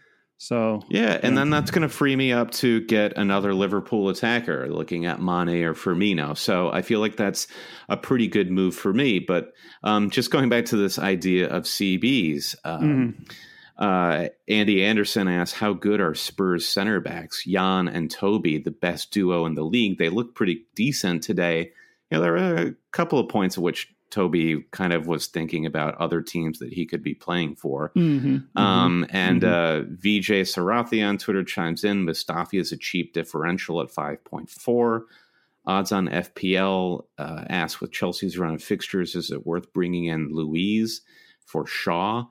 So yeah, and then that's going to free me up to get another Liverpool attacker, looking at Mane or Firmino. So I feel like that's a pretty good move for me. But um, just going back to this idea of C Bs, um, mm. uh, Andy Anderson asked, how good are Spurs center backs? Jan and Toby, the best duo in the league. They look pretty decent today. You know, there are a couple of points at which Toby kind of was thinking about other teams that he could be playing for. Mm-hmm, um, mm-hmm, and mm-hmm. Uh, V J Sarathi on Twitter chimes in, Mustafi is a cheap differential at five point four. Odds on F P L uh, asks, with Chelsea's run of fixtures, is it worth bringing in Louise for Shaw?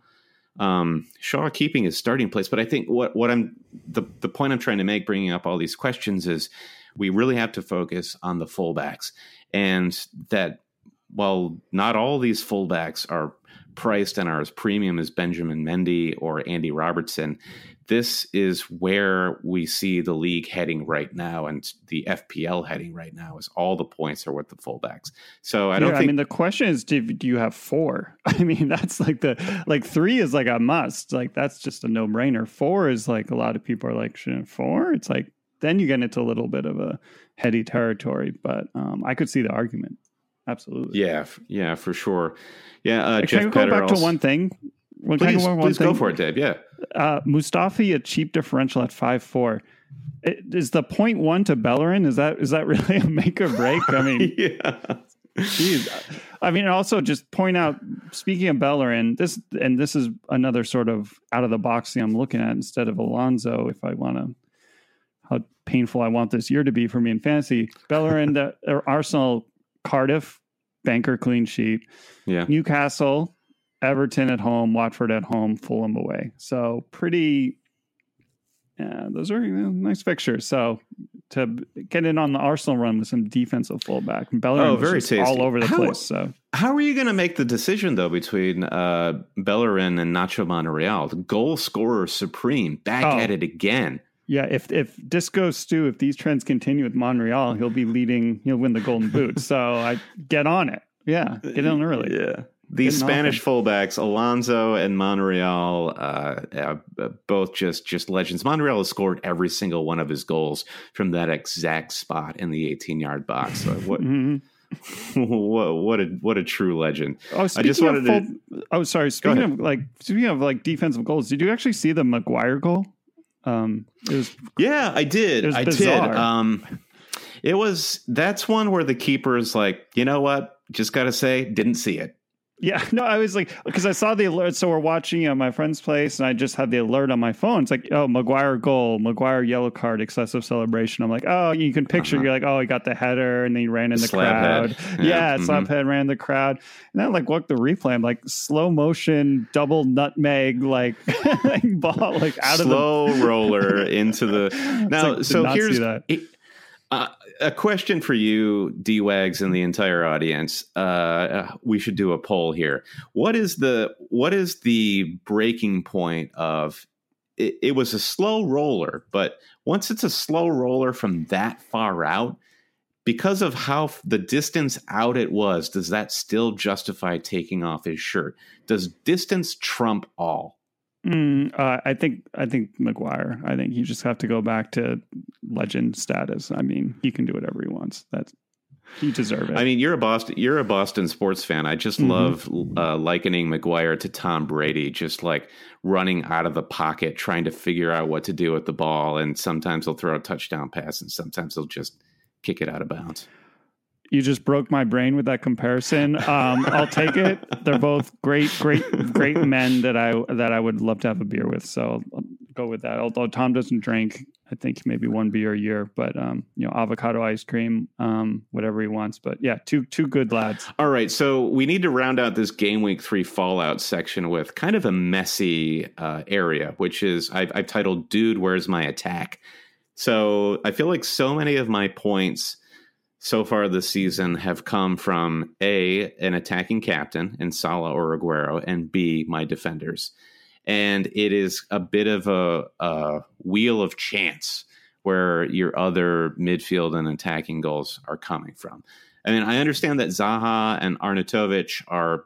Um, Shaw keeping his starting place. But I think what, what I'm the, the point I'm trying to make, bringing up all these questions, is we really have to focus on the fullbacks, and that while not all these fullbacks are priced and are as premium as Benjamin Mendy or Andy Robertson, this is where we see the league heading right now, and the F P L heading right now, is all the points are with the fullbacks. So I don't yeah, think. I mean, the question is, do, do you have four? I mean, that's like the like three is like a must. Like that's just a no brainer. Four is like a lot of people are like, shouldn't four? It's like then you get into a little bit of a heady territory. But um, I could see the argument. Absolutely. Yeah, yeah, for sure. Yeah, uh, Can Jeff I go back also, to one thing? Please, please one go thing? for it, Dave. Yeah. Uh, Mustafi, a cheap differential at five four. Is the point one to Bellerin? Is that is that really a make or break? I mean, yeah. Geez. I mean, also just point out, speaking of Bellerin, this and this is another sort of out of the box thing I'm looking at instead of Alonso. If I want to, how painful I want this year to be for me in fantasy. Bellerin, the or Arsenal. Cardiff, banker clean sheet. Yeah. Newcastle, Everton at home, Watford at home, Fulham away. So pretty Yeah, those are you know, nice fixtures. So to get in on the Arsenal run with some defensive fullback, Bellerin oh, was very just tasty. all over the How, place. So how are you going to make the decision though between uh, Bellerin and Nacho Monreal, the goal scorer supreme, back oh. at it again? Yeah, if if Disco Stu, if these trends continue with Monreal, he'll be leading. He'll win the Golden Boot. So I get on it. Yeah, get in early. Yeah. These Spanish fullbacks, Alonso and Monreal, uh, uh, both just just legends. Monreal has scored every single one of his goals from that exact spot in the eighteen-yard box. So what, mm-hmm. what, what a what a true legend! Oh, speaking I just wanted of full, to. Oh, sorry. Speaking of like speaking of like defensive goals, did you actually see the Maguire goal? Um, it was yeah, I did. It I bizarre. did. Um, it was that's one where the keeper is like, you know what? Just got to say, didn't see it. Yeah, no, I was like, because I saw the alert. So we're watching at my friend's place, and I just had the alert on my phone. It's like, oh, Maguire goal, Maguire yellow card, excessive celebration. I'm like, oh, you can picture. Uh-huh. You're like, oh, he got the header, and then he ran in the slap crowd. Head. Yeah, yeah mm-hmm. slap head ran in the crowd. And then like look the replay. I'm like slow motion, double nutmeg, like ball, like out slow of the roller into the. Now, like, so here's. It, Uh, a question for you, D-Wags, and the entire audience. Uh, we should do a poll here. What is the what is the breaking point of it? It was a slow roller, but once it's a slow roller from that far out, because of how the distance out it was, does that still justify taking off his shirt? Does distance trump all? Mm, uh, I think I think Maguire. I think you just have to go back to legend status. I mean, he can do whatever he wants. That's he deserves it. I mean, you're a Boston you're a Boston sports fan. I just mm-hmm. love uh, likening Maguire to Tom Brady, just like running out of the pocket, trying to figure out what to do with the ball. And sometimes he'll throw a touchdown pass, and sometimes he'll just kick it out of bounds. You just broke my brain with that comparison. Um, I'll take it. They're both great, great, great men that I that I would love to have a beer with. So I'll go with that. Although Tom doesn't drink, I think maybe one beer a year. But um, you know, avocado ice cream, um, whatever he wants. But yeah, two two good lads. All right, so we need to round out this game week three fallout section with kind of a messy uh, area, which is I've, I've titled "Dude, Where's My Attack?" So I feel like so many of my points so far this season have come from A, an attacking captain in Salah or Aguero, and B, my defenders. And it is a bit of a, a wheel of chance where your other midfield and attacking goals are coming from. I mean, I understand that Zaha and Arnautovic are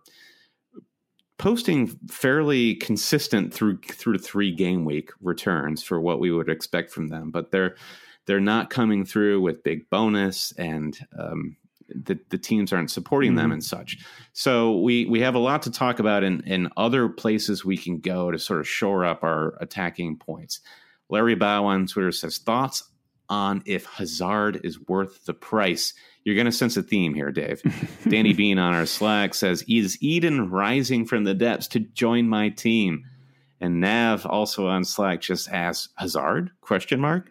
posting fairly consistent through through three game week returns for what we would expect from them, but they're They're not coming through with big bonus, and um, the, the teams aren't supporting mm-hmm. them and such. So we we have a lot to talk about in, in other places we can go to sort of shore up our attacking points. Larry Bow on Twitter says, thoughts on if Hazard is worth the price? You're going to sense a theme here, Dave. Danny Bean on our Slack says, is Eden rising from the depths to join my team? And Nav also on Slack just asks, Hazard? Question mark.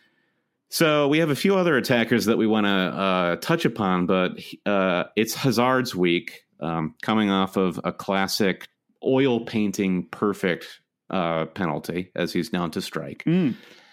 So we have a few other attackers that we want to uh, touch upon, but uh, it's Hazard's week, um, coming off of a classic oil painting perfect uh, penalty, as he's known to strike. Mm.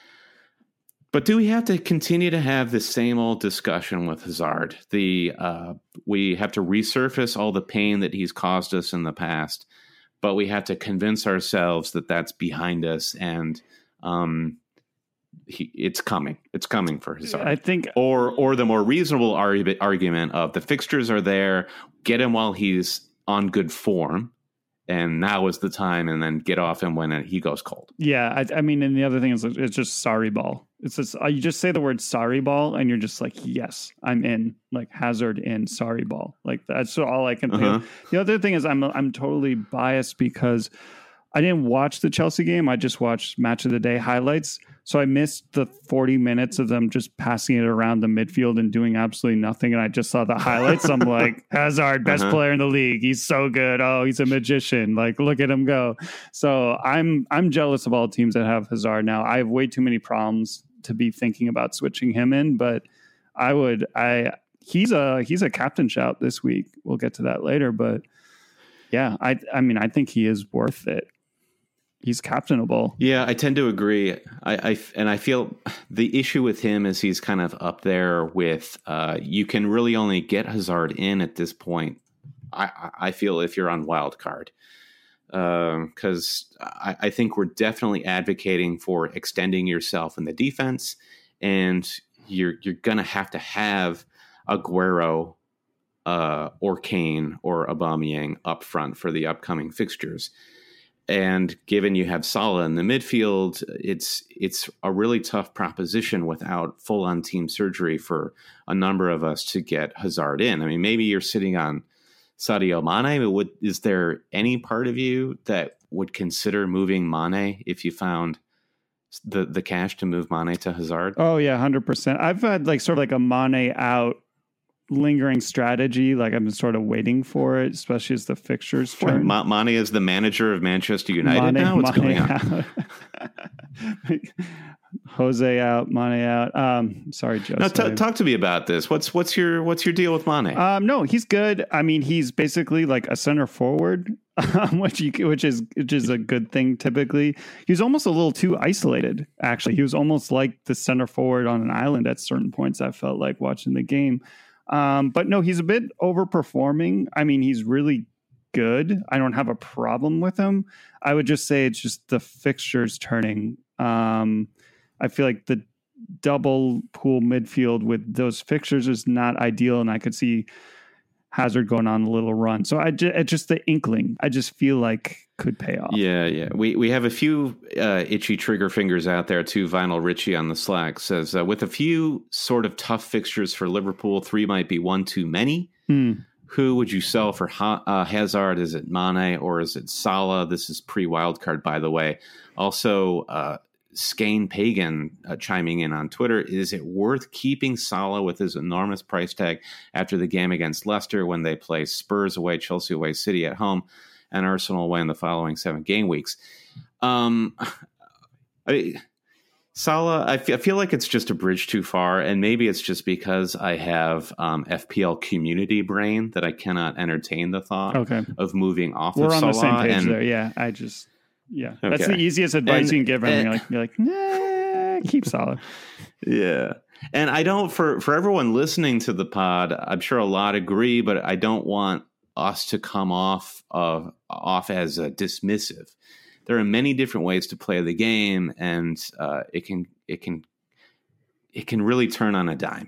But do we have to continue to have the same old discussion with Hazard? The uh, we have to resurface all the pain that he's caused us in the past, but we have to convince ourselves that that's behind us and um He, it's coming. It's coming for Hazard. I think, or or the more reasonable argu- argument of the fixtures are there, get him while he's on good form, and now is the time, and then get off him when he goes cold. Yeah, I, I mean, and the other thing is, it's just sorry ball. It's just you just say the word sorry ball, and you're just like, yes, I'm in. Like Hazard in sorry ball. Like that's all I can think uh-huh. of. The other thing is, I'm I'm totally biased because I didn't watch the Chelsea game. I just watched Match of the Day highlights. So I missed the forty minutes of them just passing it around the midfield and doing absolutely nothing. And I just saw the highlights. I'm like, Hazard, best uh-huh. player in the league. He's so good. Oh, he's a magician. Like, look at him go. So I'm I'm jealous of all teams that have Hazard now. I have way too many problems to be thinking about switching him in. But I would, I he's a he's a captain shout this week. We'll get to that later. But yeah, I I mean, I think he is worth it. he's captainable. Yeah, I tend to agree. I, I and I feel the issue with him is he's kind of up there with uh, you can really only get Hazard in at this point. I, I feel if you're on wild card, because um, I, I think we're definitely advocating for extending yourself in the defense, and you're you're gonna have to have Aguero uh, or Kane or Aubameyang up front for the upcoming fixtures. And given you have Salah in the midfield, it's it's a really tough proposition without full-on team surgery for a number of us to get Hazard in. I mean, maybe you're sitting on Sadio Mane, but would, is there any part of you that would consider moving Mane if you found the, the cash to move Mane to Hazard? Oh, yeah, one hundred percent. I've had like sort of like a Mane out lingering strategy, like I'm sort of waiting for it, especially as the fixtures turn. What, Mane is the manager of Manchester United Mane, now? What's Mane going on? Jose out, Mane out. Um, sorry, Joe. Now, t- talk to me about this. What's what's your what's your deal with Mane? Um, no, he's good. I mean, he's basically like a center forward, um, which you, which is which is a good thing. Typically, he was almost a little too isolated. Actually, he was almost like the center forward on an island at certain points. I felt like watching the game. Um, but no, he's a bit overperforming. I mean, he's really good. I don't have a problem with him. I would just say it's just the fixtures turning. Um, I feel like the double pool midfield with those fixtures is not ideal, and I could see Hazard going on a little run. So I just, it's just the inkling. I just feel like could pay off. Yeah, yeah. We we have a few uh, itchy trigger fingers out there too. Vinyl Richie on the Slack says, uh, with a few sort of tough fixtures for Liverpool, three might be one too many. Hmm. Who would you sell for ha- uh, Hazard? Is it Mane or is it Salah? This is pre-wildcard, by the way. Also, uh, Skane Pagan uh, chiming in on Twitter. Is it worth keeping Salah with his enormous price tag after the game against Leicester when they play Spurs away, Chelsea away, City at home, and Arsenal away in the following seven game weeks? Um, I, Salah, I feel, I feel like it's just a bridge too far, and maybe it's just because I have um, F P L community brain that I cannot entertain the thought okay. of moving off We're of on Salah. the same page and, there. Yeah, I just, yeah. Okay. That's the easiest advice and, you can give. And, you're like, you're like, nah, keep Salah. Yeah. And I don't, for, for everyone listening to the pod, I'm sure a lot agree, but I don't want us to come off of off as uh, dismissive. There are many different ways to play the game, and uh, it can it can it can really turn on a dime.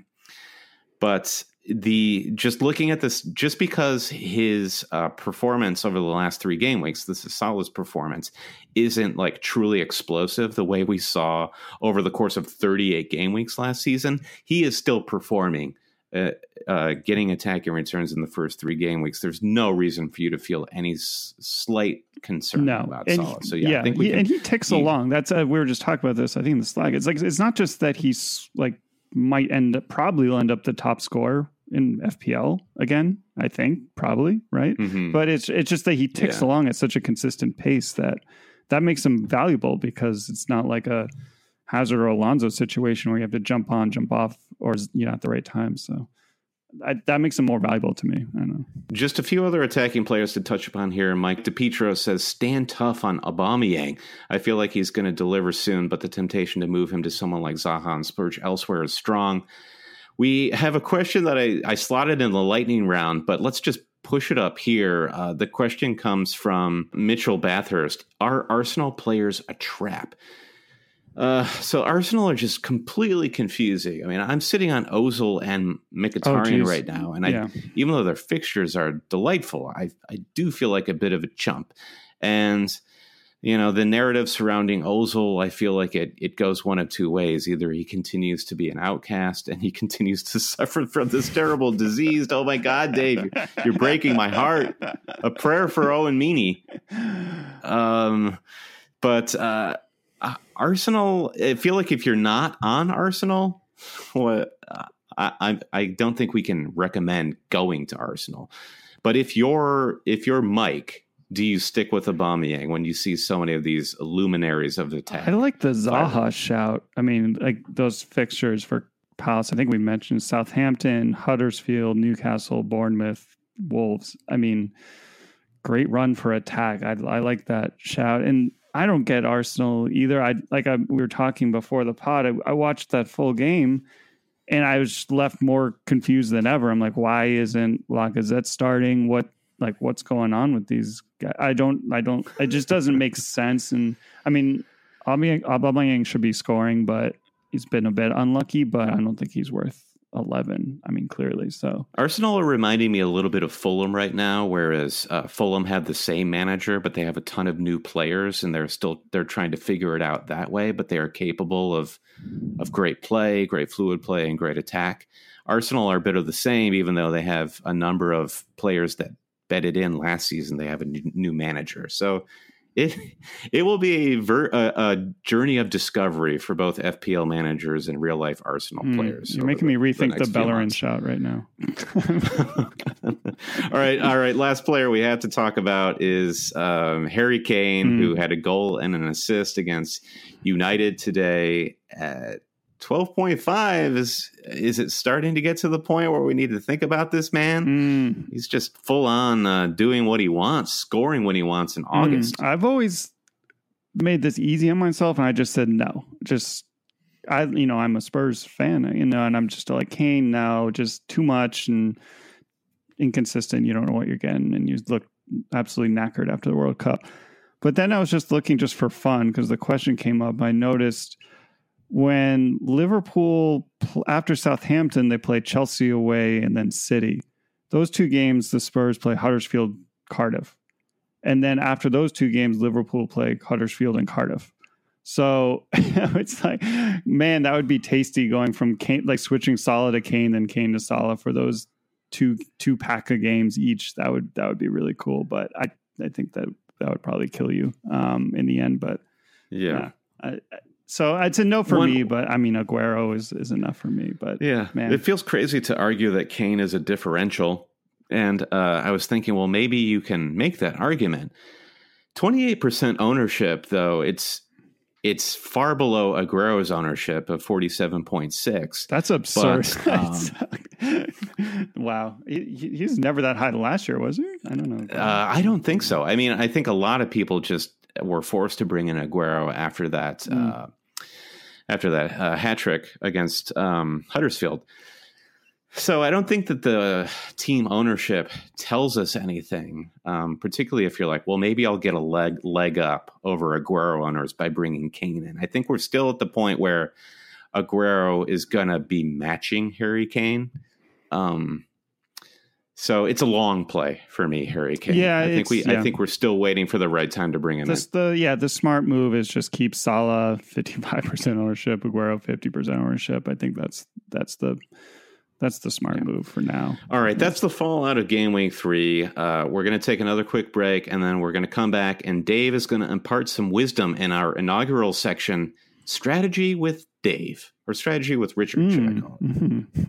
But the just looking at this, just because his uh, performance over the last three game weeks, this is Salah's performance, isn't like truly explosive the way we saw over the course of thirty-eight game weeks last season, he is still performing. Uh, uh, getting attacking returns in the first three game weeks, there's no reason for you to feel any s- slight concern no. about and Salah. He, so yeah, yeah, I think we he, can, and he ticks he, along. That's uh, we were just talking about this. I think in the Slack, it's like it's not just that he's like might end up probably will end up the top scorer in F P L again. I think probably right, mm-hmm. but it's it's just that he ticks yeah. along at such a consistent pace that that makes him valuable because it's not like a Hazard or Alonso situation where you have to jump on, jump off, or you know at the right time. So. I, that makes him more valuable to me. I don't know. Just a few other attacking players to touch upon here. Mike DePietro says, stand tough on Aubameyang. I feel like he's going to deliver soon, but the temptation to move him to someone like Zaha and splurge elsewhere is strong. We have a question that I, I slotted in the lightning round, but let's just push it up here. Uh, the question comes from Mitchell Bathurst. Are Arsenal players a trap? Uh, so Arsenal are just completely confusing. I mean, I'm sitting on Ozil and Mkhitaryan oh, right now, and yeah. I, even though their fixtures are delightful, I I do feel like a bit of a chump. And you know, the narrative surrounding Ozil, I feel like it it goes one of two ways: either he continues to be an outcast and he continues to suffer from this terrible disease. Oh my God, Dave, you're, you're breaking my heart. A prayer for Owen Meany. Um, but. Uh, Uh, Arsenal, I feel like if you're not on Arsenal, what uh, I, I I don't think we can recommend going to Arsenal. But if you're if you're Mike, do you stick with Aubameyang when you see so many of these luminaries of the attack? I like the Zaha shout. I mean, like those fixtures for Palace. I think we mentioned Southampton, Huddersfield, Newcastle, Bournemouth, Wolves. I mean, great run for attack. I, I like that shout. And I don't get Arsenal either. I like I, we were talking before the pod. I, I watched that full game, and I was left more confused than ever. I'm like, why isn't Lacazette starting? What like what's going on with these guys? I don't. I don't. It just doesn't make sense. And I mean, Aubameyang, Aubameyang should be scoring, but he's been a bit unlucky. But I don't think he's worth eleven. I mean, clearly. So Arsenal are reminding me a little bit of Fulham right now, whereas uh, Fulham have the same manager, but they have a ton of new players, and they're still they're trying to figure it out that way. But they are capable of of great play, great fluid play, and great attack. Arsenal are a bit of the same, even though they have a number of players that bedded in last season. They have a new, new manager, so. It it will be a, ver, a, a journey of discovery for both F P L managers and real life Arsenal mm, players. You're making the, me rethink the, the Bellerin shot right now. all right, all right. Last player we have to talk about is um, Harry Kane, mm. who had a goal and an assist against United today at twelve point five. Is is it starting to get to the point where we need to think about this man? Mm. He's just full on uh, doing what he wants, scoring when he wants in August. Mm. I've always made this easy on myself, and I just said no. Just I, you know, I'm a Spurs fan, you know, and I'm just like Kane now, just too much and inconsistent. You don't know what you're getting, and you look absolutely knackered after the World Cup. But then I was just looking just for fun because the question came up. I noticed. When Liverpool, after Southampton, they play Chelsea away and then City. Those two games, the Spurs play Huddersfield, Cardiff. And then after those two games, Liverpool play Huddersfield and Cardiff. So it's like, man, that would be tasty going from Kane, like switching Salah to Kane and Kane to Salah for those two two pack of games each. That would that would be really cool. But I, I think that that would probably kill you um, in the end. But yeah, yeah I, So it's a no for One, me, but I mean, Aguero is, is enough for me. But yeah, man, it feels crazy to argue that Kane is a differential. And uh, I was thinking, well, maybe you can make that argument. twenty-eight percent ownership, though, it's it's far below Aguero's ownership of forty-seven point six. That's absurd. But, um, wow. He, he's never that high last year, was he? I don't know. Uh, I don't think so. I mean, I think a lot of people just were forced to bring in Aguero after that mm. uh, after that uh, hat trick against um, Huddersfield. So I don't think that the team ownership tells us anything, um, particularly if you're like, well, maybe I'll get a leg leg up over Aguero owners by bringing Kane in. I think we're still at the point where Aguero is going to be matching Harry Kane. Um, So it's a long play for me, Harry Kane. Yeah, I think we. Yeah. I think we're still waiting for the right time to bring him this, in. The yeah, the smart move is just keep Salah fifty-five percent ownership, Aguero fifty percent ownership. I think that's that's the that's the smart yeah. move for now. All right, that's the fallout of game week three. Uh, we're going to take another quick break, and then we're going to come back, and Dave is going to impart some wisdom in our inaugural section, strategy with Dave, or strategy with Richard. Mm. Should I call it? Mm-hmm.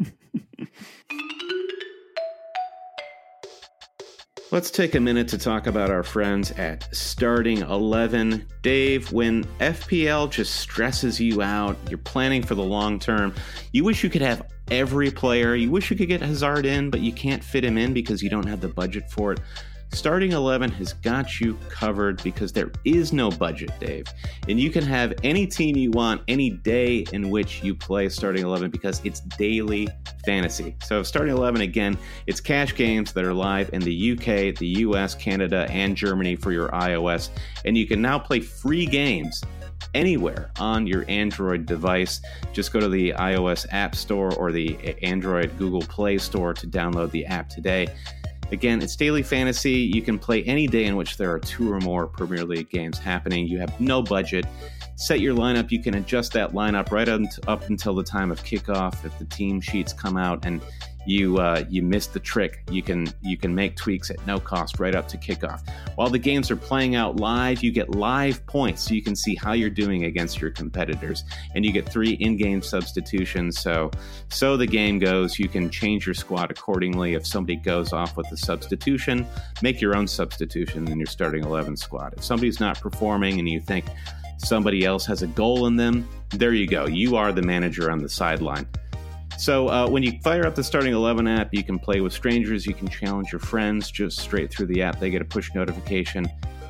Let's take a minute to talk about our friends at Starting eleven. Dave, when F P L just stresses you out, you're planning for the long term, you wish you could have every player, you wish you could get Hazard in, but you can't fit him in because you don't have the budget for it. Starting eleven has got you covered because there is no budget, Dave. And you can have any team you want any day in which you play Starting eleven because it's daily fantasy. So Starting eleven, again, it's cash games that are live in the U K, the U S, Canada, and Germany for your iOS. And you can now play free games anywhere on your Android device. Just go to the iOS App Store or the Android Google Play Store to download the app today. Again, it's daily fantasy. You can play any day in which there are two or more Premier League games happening. You have no budget. Set your lineup. You can adjust that lineup right up, up until the time of kickoff. If the team sheets come out and you uh, you missed the trick, you can you can make tweaks at no cost right up to kickoff. While the games are playing out live, you get live points so you can see how you're doing against your competitors, and you get three in-game substitutions. So so the game goes, you can change your squad accordingly. If somebody goes off with a substitution, make your own substitution in your Starting eleven squad. If somebody's not performing and you think somebody else has a goal in them, there you go. You are the manager on the sideline. So uh, when you fire up the Starting eleven app, you can play with strangers. You can challenge your friends just straight through the app. They get a push notification.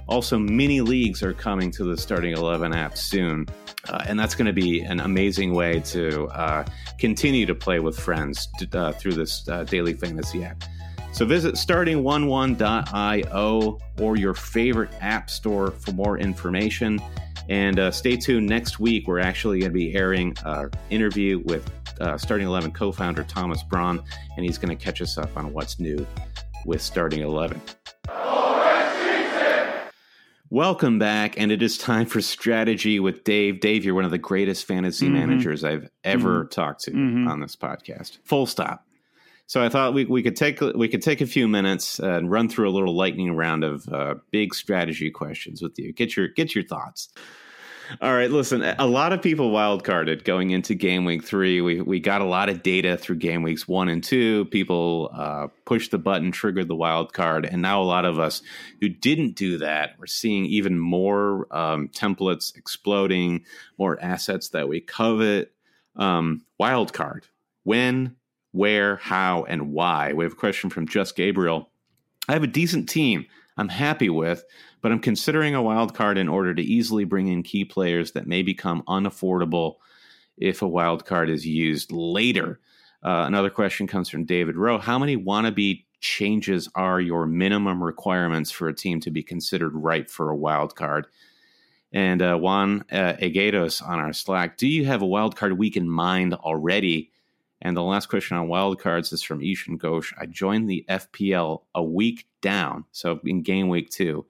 Also, mini leagues are coming to the Starting eleven app soon, uh, and that's going to be an amazing way to uh, continue to play with friends to, uh, through this uh, daily fantasy app. So visit starting eleven dot io or your favorite app store for more information. And uh, stay tuned. Next week, we're actually going to be airing an interview with uh, Starting eleven co-founder Thomas Braun, and he's going to catch us up on what's new with Starting eleven. Welcome back, and it is time for Strategy with Dave. Dave, you're one of the greatest fantasy mm-hmm. managers I've ever mm-hmm. talked to mm-hmm. on this podcast. Full stop. So I thought we we could take we could take a few minutes and run through a little lightning round of uh, big strategy questions with you. Get your get your thoughts. All right, listen, a lot of people wildcarded going into game week three. We we got a lot of data through game weeks one and two. People uh, pushed the button, triggered the wild card, and now a lot of us who didn't do that, we're seeing even more um, templates exploding, more assets that we covet. Um, wild card. When, where, how, and why? We have a question from Just Gabriel. I have a decent team I'm happy with, but I'm considering a wild card in order to easily bring in key players that may become unaffordable if a wild card is used later. Uh, another question comes from David Rowe. How many wannabe changes are your minimum requirements for a team to be considered ripe for a wild card? And uh, Juan uh, Egatos on our Slack. Do you have a wild card week in mind already? And the last question on wildcards is from Ishan Ghosh. I joined the F P L a week down, so in game week two,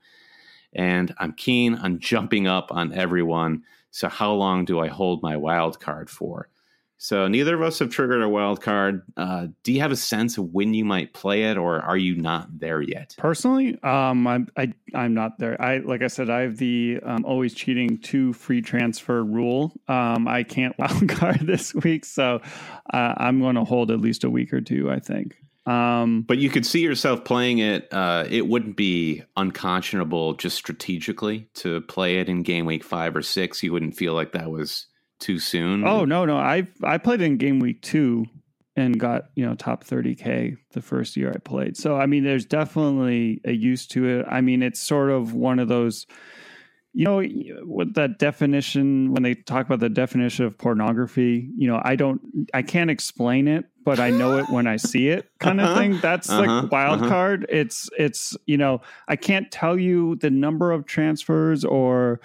and I'm keen on jumping up on everyone. So how long do I hold my wild card for? So neither of us have triggered a wild card. Uh, do you have a sense of when you might play it, or are you not there yet? Personally, um, I'm I, I'm not there. I like I said, I have the um, always cheating two free transfer rule. Um, I can't wild card this week, so uh, I'm going to hold at least a week or two, I think. Um, but you could see yourself playing it. Uh, it wouldn't be unconscionable just strategically to play it in game week five or six. You wouldn't feel like that was too soon. Oh, no, no. I I played in game week two and got, you know, top thirty K the first year I played. So, I mean, there's definitely a use to it. I mean, it's sort of one of those, you know, with that definition, when they talk about the definition of pornography, you know, I don't, I can't explain it, but I know it when I see it kind of thing. That's uh-huh, like wild uh-huh. card. It's, it's, you know, I can't tell you the number of transfers or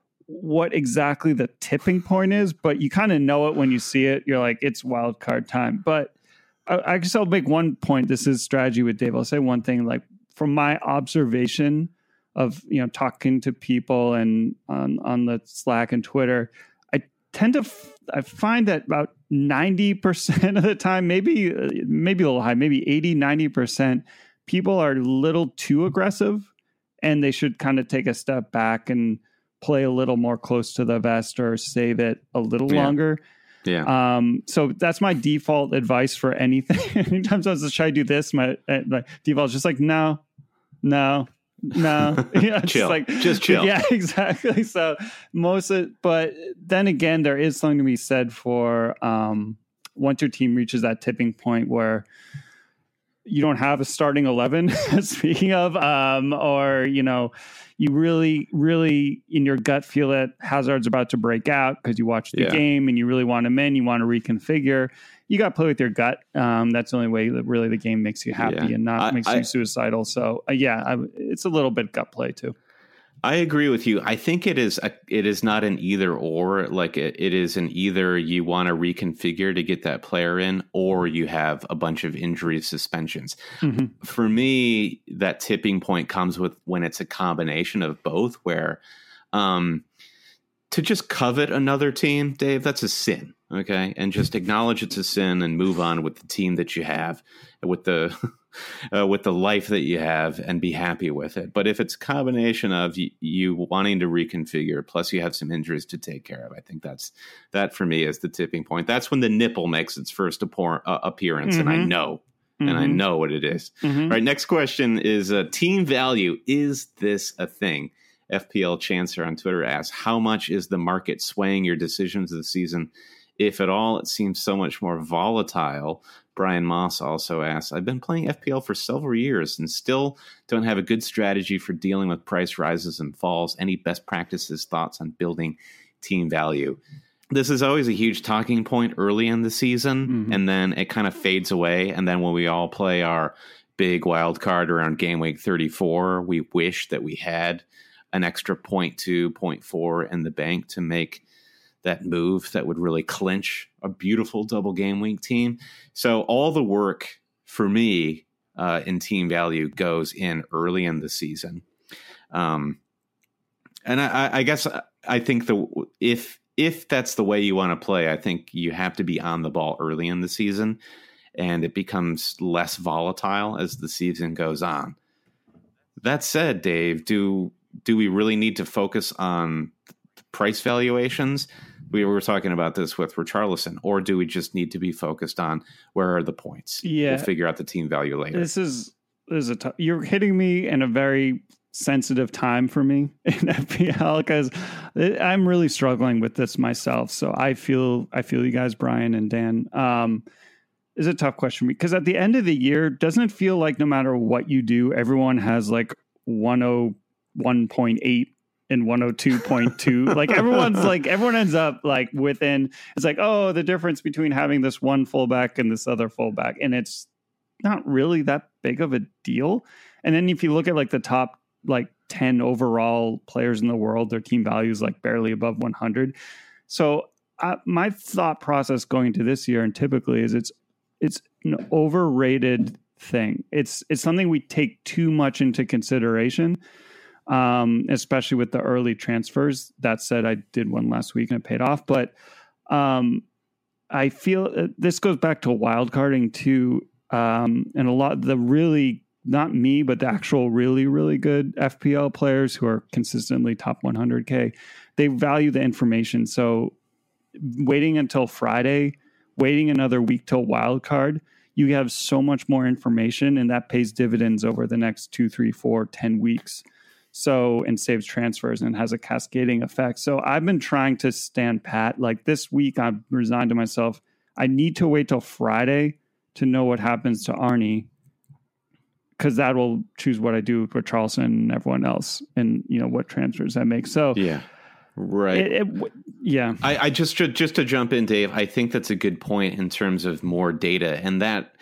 what exactly the tipping point is, but you kind of know it when you see it. You're like, it's wild card time. But I, I guess I'll make one point. This is Strategy with Dave. I'll say one thing, like from my observation of, you know, talking to people and on, on the Slack and Twitter, I tend to, f- I find that about ninety percent of the time, maybe, maybe a little high, maybe eighty, ninety percent people are a little too aggressive and they should kind of take a step back and play a little more close to the vest or save it a little yeah. longer. Yeah. Um, so that's my default advice for anything. Anytime someone says, should I do this? My, my default is just like, no, no, no. Yeah, chill. Just, like, just chill. Yeah, exactly. So most of, but then again, there is something to be said for um, once your team reaches that tipping point where you don't have a starting eleven, speaking of, um, or, you know, you really, really in your gut feel that Hazard's about to break out because you watched the yeah. game and you really want him in, you want to reconfigure. You got to play with your gut. Um, that's the only way that really the game makes you happy yeah. and not I, makes I, you suicidal. So, uh, yeah, I, it's a little bit gut play too. I agree with you. I think it is a, it is not an either or. Like it, it is an either you want to reconfigure to get that player in, or you have a bunch of injury suspensions. Mm-hmm. For me, that tipping point comes with when it's a combination of both. Where um, to just covet another team, Dave, that's a sin. Okay, and just acknowledge it's a sin and move on with the team that you have, with the uh, with the life that you have, and be happy with it. But if it's a combination of you, you wanting to reconfigure, plus you have some injuries to take care of, I think that's that for me is the tipping point. That's when the nipple makes its first appor- uh, appearance, mm-hmm. and I know, mm-hmm. and I know what it is. Mm-hmm. All right, next question is uh, team value. Is this a thing? F P L Chancer on Twitter asks, how much is the market swaying your decisions this season? if at all, it seems so much more volatile. Brian Moss also asks, I've been playing F P L for several years and still don't have a good strategy for dealing with price rises and falls. Any best practices, thoughts on building team value? This is always a huge talking point early in the season, mm-hmm. and then it kind of fades away. And then when we all play our big wild card around game week thirty-four, we wish that we had an extra point two, point four in the bank to make that move that would really clinch a beautiful double game week team. So all the work for me uh, in team value goes in early in the season. Um, and I, I guess I think the if if that's the way you want to play, I think you have to be on the ball early in the season, and it becomes less volatile as the season goes on. That said, Dave, do do we really need to focus on price valuations? We were talking about this with Richarlison, or do we just need to be focused on where are the points? Yeah, we'll figure out the team value later. This is this is a t- you're hitting me in a very sensitive time for me in F P L because I'm really struggling with this myself. So I feel I feel you guys, Brian and Dan. Um, is a tough question because at the end of the year, doesn't it feel like no matter what you do, everyone has like one oh one point eight and one oh two point two? Like everyone's like everyone ends up like within. It's like, oh, the difference between having this one fullback and this other fullback, and it's not really that big of a deal. And then if you look at like the top like ten overall players in the world, their team value is like barely above one hundred. So uh, my thought process going into this year, and typically, is it's it's an overrated thing. It's it's something we take too much into consideration, um, especially with the early transfers. That said, I did one last week and it paid off. But um, I feel uh, this goes back to wildcarding too, um, and a lot the really. Not me, but the actual really, really good F P L players who are consistently top one hundred K, they value the information. So waiting until Friday, waiting another week till wild card, you have so much more information, and that pays dividends over the next two, three, four, ten weeks. So, and saves transfers and has a cascading effect. So I've been trying to stand pat. Like this week, I've resigned to myself. I need to wait till Friday to know what happens to Arnie, because that will choose what I do with Charleston and everyone else, and you know what transfers I make. So yeah, right. It, it, yeah, I, I just just to jump in, Dave. I think that's a good point in terms of more data, and that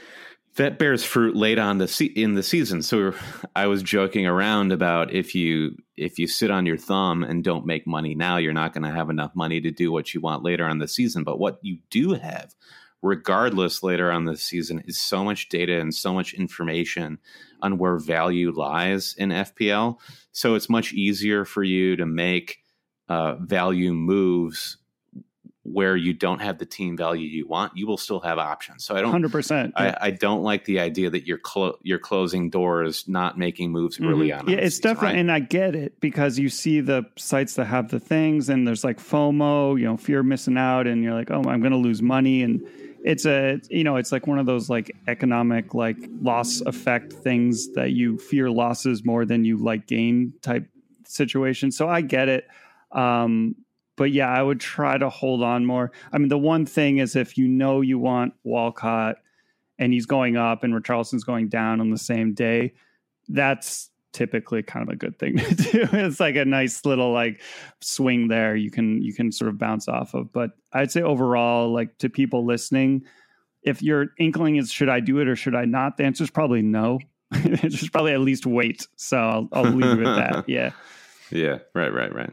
that bears fruit late on the se- in the season. So I was joking around about if you if you sit on your thumb and don't make money now, you're not going to have enough money to do what you want later on the season. But what you do have, regardless later on this season, is so much data and so much information on where value lies in F P L. So it's much easier for you to make uh, value moves where you don't have the team value you want. You will still have options. So I don't, one hundred percent. I, I don't like the idea that you're clo- you're closing doors, not making moves early mm-hmm. on. Yeah, on it's season, definitely, right? And I get it because you see the sites that have the things, and there's like FOMO, you know, fear of missing out, and you're like, oh, I'm going to lose money, and it's a, you know, it's like one of those like economic like loss effect things that you fear losses more than you like gain type situation. So I get it. Um, but yeah, I would try to hold on more. I mean, the one thing is if you know you want Walcott and he's going up and Richarlison's going down on the same day, that's typically kind of a good thing to do. It's like a nice little like swing there you can you can sort of bounce off of. But I'd say overall, like to people listening, if your inkling is should I do it or should I not, the answer is probably no. Just probably at least wait. So I'll, I'll leave it with that. Yeah. Yeah. Right. Right. Right.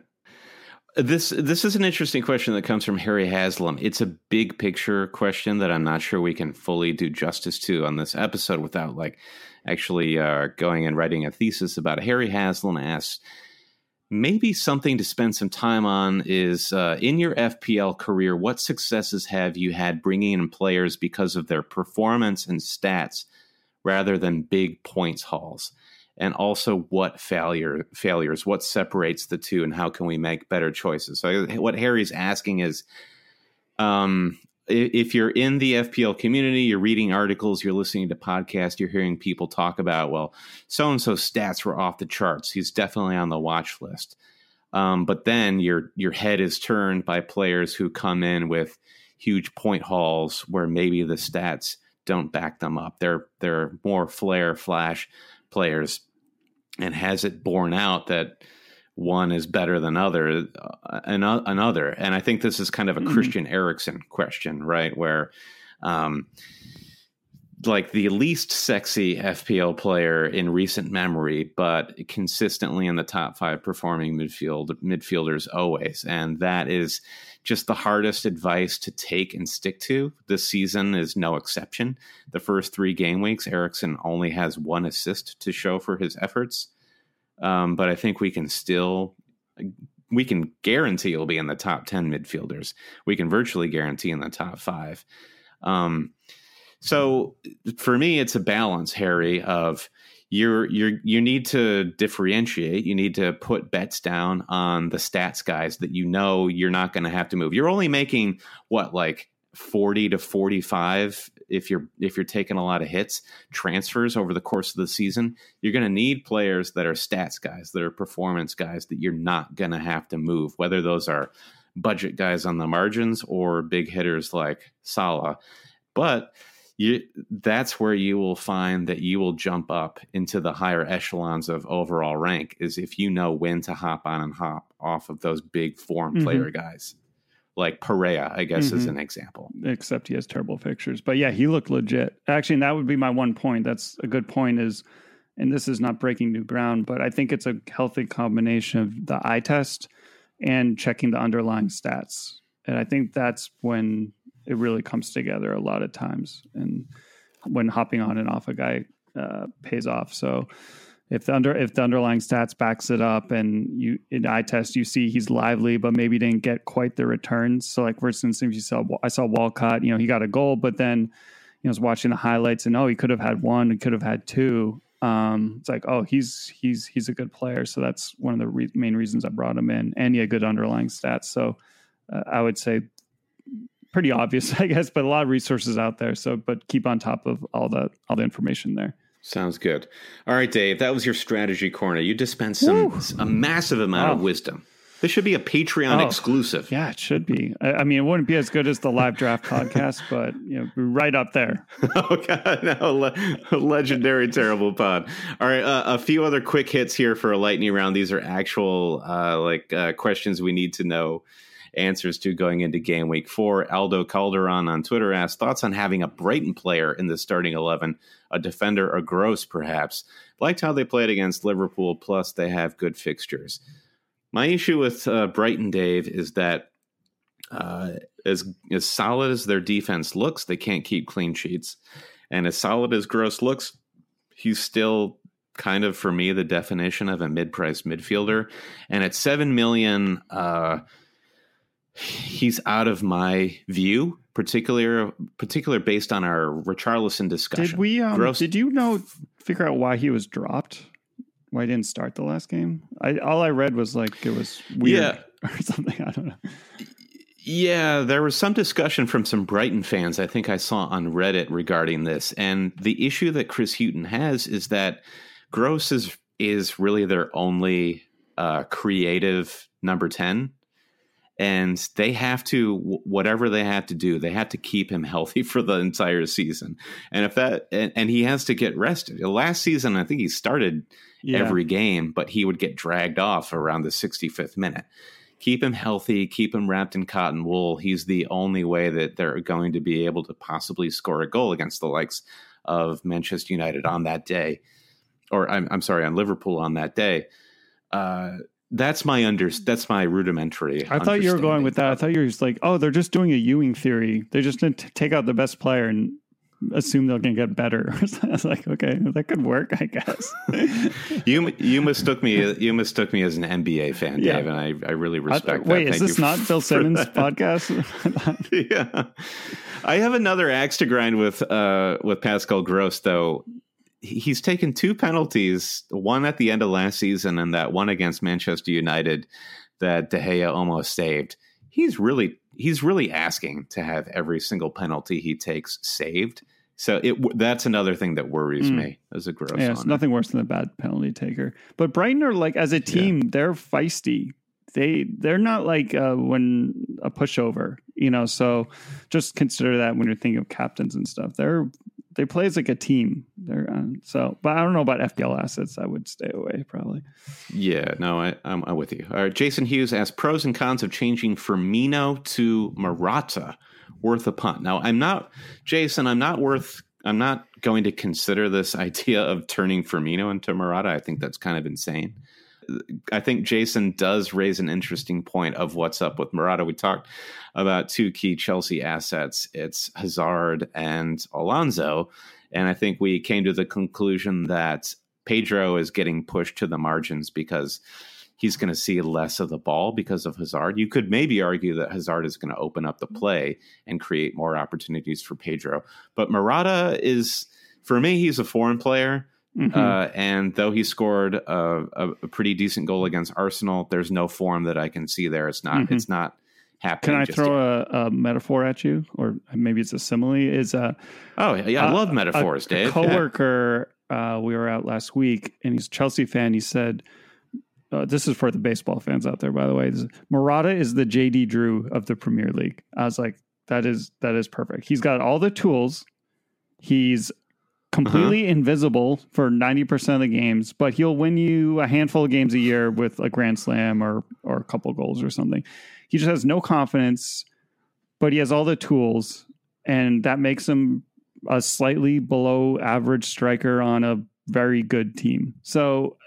This this is an interesting question that comes from Harry Haslam. It's a big picture question that I'm not sure we can fully do justice to on this episode without like actually uh, going and writing a thesis about it. Harry Haslam asks, maybe something to spend some time on is uh, in your F P L career, what successes have you had bringing in players because of their performance and stats rather than big points hauls? And also what failure failures, what separates the two, and how can we make better choices? So what Harry's asking is, um, if you're in the F P L community, you're reading articles, you're listening to podcasts, you're hearing people talk about, well, so-and-so stats were off the charts. He's definitely on the watch list. Um, but then your your head is turned by players who come in with huge point hauls where maybe the stats don't back them up. They're they're more flair flash players, and has it borne out that one is better than other uh, another. And I think this is kind of a mm-hmm. Christian Eriksen question, right? Where um, like the least sexy F P L player in recent memory, but consistently in the top five performing midfield midfielders always. And that is just the hardest advice to take and stick to. This season is no exception. The first three game weeks, Eriksen only has one assist to show for his efforts. Um, but I think we can still, we can guarantee he'll be in the top ten midfielders. We can virtually guarantee in the top five. Um, so for me, it's a balance, Harry, of you're, you're, you need to differentiate. You need to put bets down on the stats guys that you know you're not going to have to move. You're only making what, like forty to forty-five if you're if you're taking a lot of hits transfers over the course of the season. You're going to need players that are stats guys, that are performance guys that you're not going to have to move, whether those are budget guys on the margins or big hitters like Salah. But you, that's where you will find that you will jump up into the higher echelons of overall rank, is if you know when to hop on and hop off of those big form mm-hmm. player guys. Like Perea, I guess, mm-hmm. is an example. Except he has terrible fixtures. But yeah, he looked legit. Actually, and that would be my one point. That's a good point is, and this is not breaking new ground, but I think it's a healthy combination of the eye test and checking the underlying stats. And I think that's when it really comes together a lot of times. And when hopping on and off a guy uh, pays off. So If the under if the underlying stats backs it up, and you in eye test you see he's lively, but maybe didn't get quite the returns. So, like for instance, if you saw I saw Walcott, you know, he got a goal, but then you know, I was watching the highlights and oh, he could have had one, he could have had two. Um, it's like oh, he's he's he's a good player. So that's one of the re- main reasons I brought him in, and he had good underlying stats. So uh, I would say pretty obvious, I guess, but a lot of resources out there. So, but keep on top of all the all the information there. Sounds good. All right, Dave, that was your strategy corner. You dispensed some Woo. a massive amount oh. of wisdom. This should be a Patreon oh, exclusive. Yeah, it should be. I, I mean, it wouldn't be as good as the live draft podcast, but you know, right up there. Oh God, no, le- legendary, terrible pod. All right, uh, a few other quick hits here for a lightning round. These are actual uh, like uh, questions we need to know answers to going into game week four. Aldo Calderon on Twitter asked, thoughts on having a Brighton player in the starting eleven, a defender, a Gross perhaps. Liked how they played against Liverpool, plus they have good fixtures. My issue with uh, Brighton, Dave, is that uh, as, as solid as their defense looks, they can't keep clean sheets. And as solid as Gross looks, he's still kind of, for me, the definition of a mid-priced midfielder. And at seven million dollars, uh, he's out of my view, particular, particular based on our Richarlison discussion. Did we? Um, Gross, did you know? Figure out why he was dropped? Why he didn't start the last game? I all I read was like it was weird yeah. or something. I don't know. Yeah, there was some discussion from some Brighton fans I think I saw on Reddit regarding this, and the issue that Chris Hughton has is that Gross is is really their only uh, creative number ten. And they have to, whatever they have to do, they have to keep him healthy for the entire season. And if that, and, and he has to get rested. Last season, I think he started yeah. every game, but he would get dragged off around the sixty-fifth minute. Keep him healthy, keep him wrapped in cotton wool. He's the only way that they're going to be able to possibly score a goal against the likes of Manchester United on that day. Or I'm, I'm sorry, on Liverpool on that day. Uh, That's my under. That's my rudimentary. I thought you were going with that. I thought you were just like, oh, they're just doing a Ewing theory. They're just going to take out the best player and assume they're going to get better. I was like, okay, that could work, I guess. you you mistook me. You mistook me as an N B A fan, yeah. Dave, and I, I really respect I, that. Wait, Thank is this not Bill Simmons' that. podcast? Yeah, I have another axe to grind with uh, with Pascal Gross, though. He's taken two penalties, one at the end of last season and that one against Manchester United that De Gea almost saved. He's really he's really asking to have every single penalty he takes saved. So it that's another thing that worries mm. me as a Gross. Yeah, it's nothing worse than a bad penalty taker. But Brighton are like, as a team, yeah. they're feisty. they they're not like uh, when a pushover, you know. So just consider that when you're thinking of captains and stuff. They're they play as like a team. They're uh, so, but I don't know about F P L assets. I would stay away probably. Yeah, no, I, I'm, I'm with you. All right, Jason Hughes asks pros and cons of changing Firmino to Morata. Worth a punt. Now, I'm not, Jason. I'm not worth. I'm not going to consider this idea of turning Firmino into Morata. I think that's kind of insane. I think Jason does raise an interesting point of what's up with Morata. We talked about two key Chelsea assets. It's Hazard and Alonso. And I think we came to the conclusion that Pedro is getting pushed to the margins because he's going to see less of the ball because of Hazard. You could maybe argue that Hazard is going to open up the play and create more opportunities for Pedro. But Morata is, for me, he's a foreign player. Mm-hmm. Uh, and though he scored a, a, a pretty decent goal against Arsenal, there's no form that I can see there. It's not. Mm-hmm. It's not happening. Can I throw a, a metaphor at you, or maybe it's a simile? Is a oh yeah, I love a, metaphors, a, Dave. A coworker, yeah. uh, we were out last week, and he's a Chelsea fan. He said, uh, "This is for the baseball fans out there, by the way. This is, Morata is the J D Drew of the Premier League." I was like, "That is that is perfect. He's got all the tools. He's completely uh-huh. invisible for ninety percent of the games, but he'll win you a handful of games a year with a grand slam or or a couple goals or something. He just has no confidence, but he has all the tools, and that makes him a slightly below average striker on a very good team. So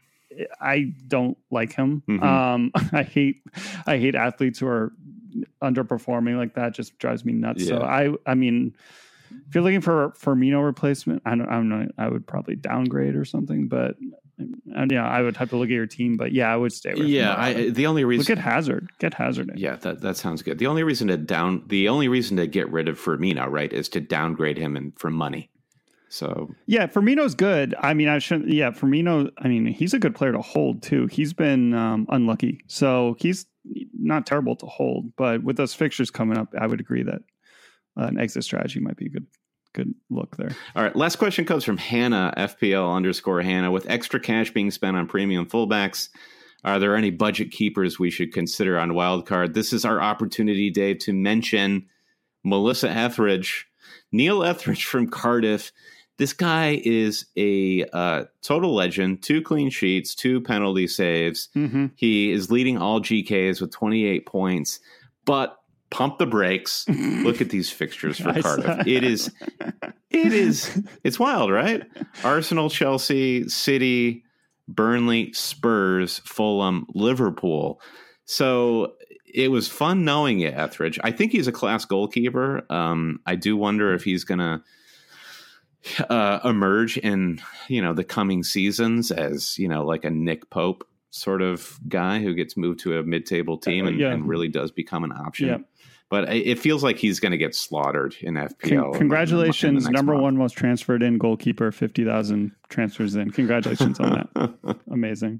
I don't like him. Mm-hmm. Um, I hate I hate athletes who are underperforming like that. Just drives me nuts. Yeah. So I I mean, if you're looking for a Firmino replacement, I don't, I don't know. I would probably downgrade or something, but and, yeah, I would have to look at your team. But yeah, I would stay with. Yeah, I, the only reason look at Hazard, get Hazard in. Yeah, that that sounds good. The only reason to down, the only reason to get rid of Firmino, right, is to downgrade him and for money. So yeah, Firmino's good. I mean, I shouldn't. Yeah, Firmino. I mean, he's a good player to hold too. He's been um, unlucky, so he's not terrible to hold. But with those fixtures coming up, I would agree that Uh, an exit strategy might be a good good look there. All right. Last question comes from Hannah, F P L underscore Hannah. With extra cash being spent on premium fullbacks, are there any budget keepers we should consider on wildcard? This is our opportunity, Dave, to mention Melissa Etheridge, Neil Etheridge from Cardiff. This guy is a uh, total legend, two clean sheets, two penalty saves. Mm-hmm. He is leading all G Ks with twenty-eight points, but pump the brakes. Look at these fixtures for Cardiff. It is, it is, it's wild, right? Arsenal, Chelsea, City, Burnley, Spurs, Fulham, Liverpool. So it was fun knowing it, Etheridge. I think he's a class goalkeeper. Um, I do wonder if he's going to uh, emerge in, you know, the coming seasons as, you know, like a Nick Pope sort of guy who gets moved to a mid-table team and, uh, yeah. and really does become an option. Yeah. But it feels like he's going to get slaughtered in F P L. Con- congratulations, in number month. one most transferred in goalkeeper, fifty thousand transfers in. Congratulations on that. Amazing.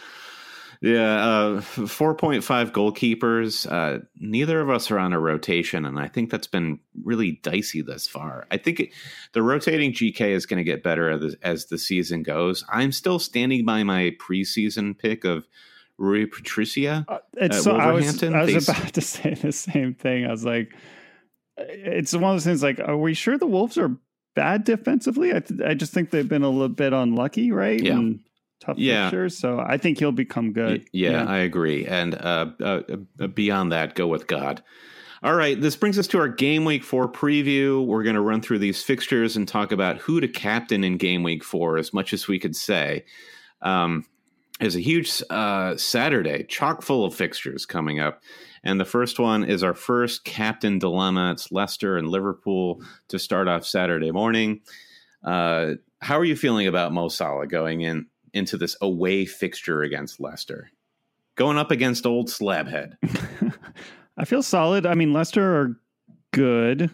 Yeah, uh, four point five goalkeepers. Uh, neither of us are on a rotation, and I think that's been really dicey thus far. I think it, the rotating G K is going to get better as, as the season goes. I'm still standing by my preseason pick of Rui Patricia. Uh, it's so, I was, I was about to say the same thing. I was like, it's one of those things like, are we sure the Wolves are bad defensively? I, th- I just think they've been a little bit unlucky, right? Yeah. And tough yeah. fixtures. So I think he'll become good. Yeah, yeah. I agree. And uh, uh, beyond that, go with God. All right, this brings us to our Game Week four preview. We're going to run through these fixtures and talk about who to captain in Game Week four, as much as we could say. Um, There's a huge uh, Saturday, chock full of fixtures coming up. And the first one is our first captain dilemma. It's Leicester and Liverpool to start off Saturday morning. Uh, how are you feeling about Mo Salah going in into this away fixture against Leicester? Going up against old Slabhead. I feel solid. I mean, Leicester are good.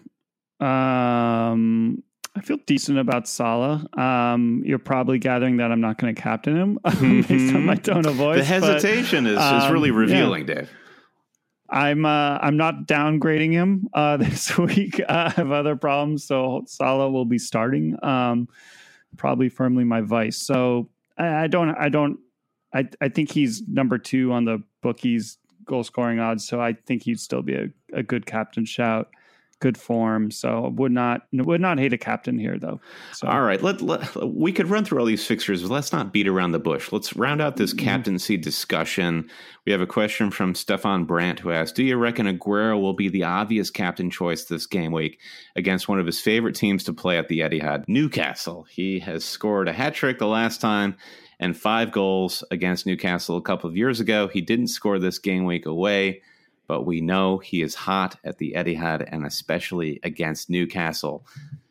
Um I feel decent about Salah. Um, you're probably gathering that I'm not going to captain him mm-hmm. based on my tone of voice. The hesitation but, is, um, is really revealing, yeah. Dave. I'm uh, I'm not downgrading him uh, this week. I have other problems, so Salah will be starting. Um, probably firmly my vice. So I, I don't I don't I I think he's number two on the bookies goal scoring odds. So I think he'd still be a, a good captain shout. Good form, so would not would not hate a captain here though. So. All right, let, let we could run through all these fixtures, but let's not beat around the bush. Let's round out this mm-hmm. captaincy discussion. We have a question from Stefan Brandt who asks, "Do you reckon Aguero will be the obvious captain choice this game week against one of his favorite teams to play at the Etihad, Newcastle? He has scored a hat trick the last time and five goals against Newcastle a couple of years ago. He didn't score this game week away, but we know he is hot at the Etihad and especially against Newcastle."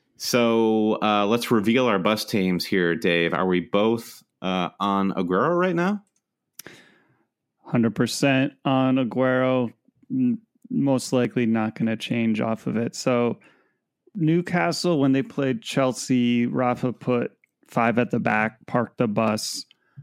So uh, let's reveal our bus teams here, Dave. Are we both uh, on Aguero right now? one hundred percent on Aguero. Most likely not going to change off of it. So Newcastle, when they played Chelsea, Rafa put five at the back, parked the bus.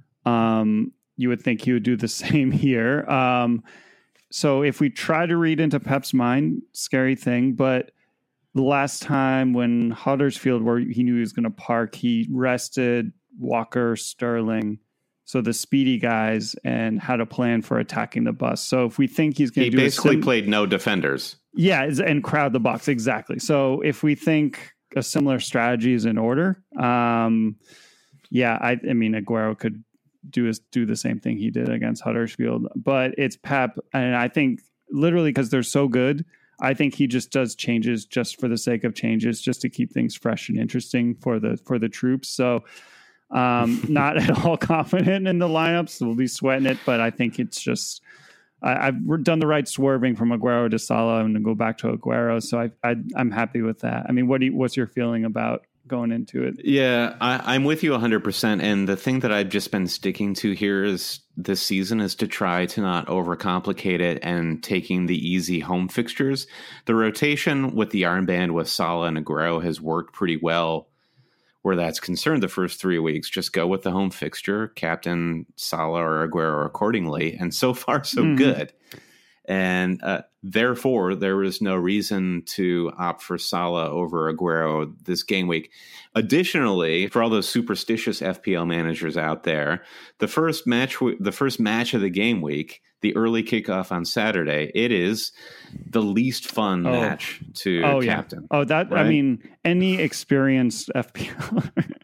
Um, you would think he would do the same here. Um So if we try to read into Pep's mind, scary thing, but the last time when Huddersfield, where he knew he was going to park, he rested Walker, Sterling, so the speedy guys, and had a plan for attacking the bus. So if we think he's going to he do basically sim- played no defenders. Yeah, and crowd the box, exactly. So if we think a similar strategy is in order, um, yeah, I, I mean, Aguero could do is do the same thing he did against Huddersfield, but it's Pep, and I think literally because they're so good, I think he just does changes just for the sake of changes, just to keep things fresh and interesting for the for the troops. So um not at all confident in the lineups. We'll be sweating it, but I think it's just I, I've done the right swerving from Aguero to Salah and to go back to Aguero. So I, I I'm happy with that. I mean, what do you, what's your feeling about going into it? Yeah, I, I'm with you one hundred percent. And the thing that I've just been sticking to here is this season is to try to not overcomplicate it and taking the easy home fixtures. The rotation with the armband with Salah and Aguero has worked pretty well where that's concerned the first three weeks. Just go with the home fixture, captain Salah or Aguero accordingly. And so far, so mm. good. And uh, therefore, there is no reason to opt for Salah over Aguero this game week. Additionally, for all those superstitious F P L managers out there, the first match, w- the first match of the game week, the early kickoff on Saturday, it is the least fun oh. match to oh, captain. Yeah. Oh, that right? I mean, any experienced F P L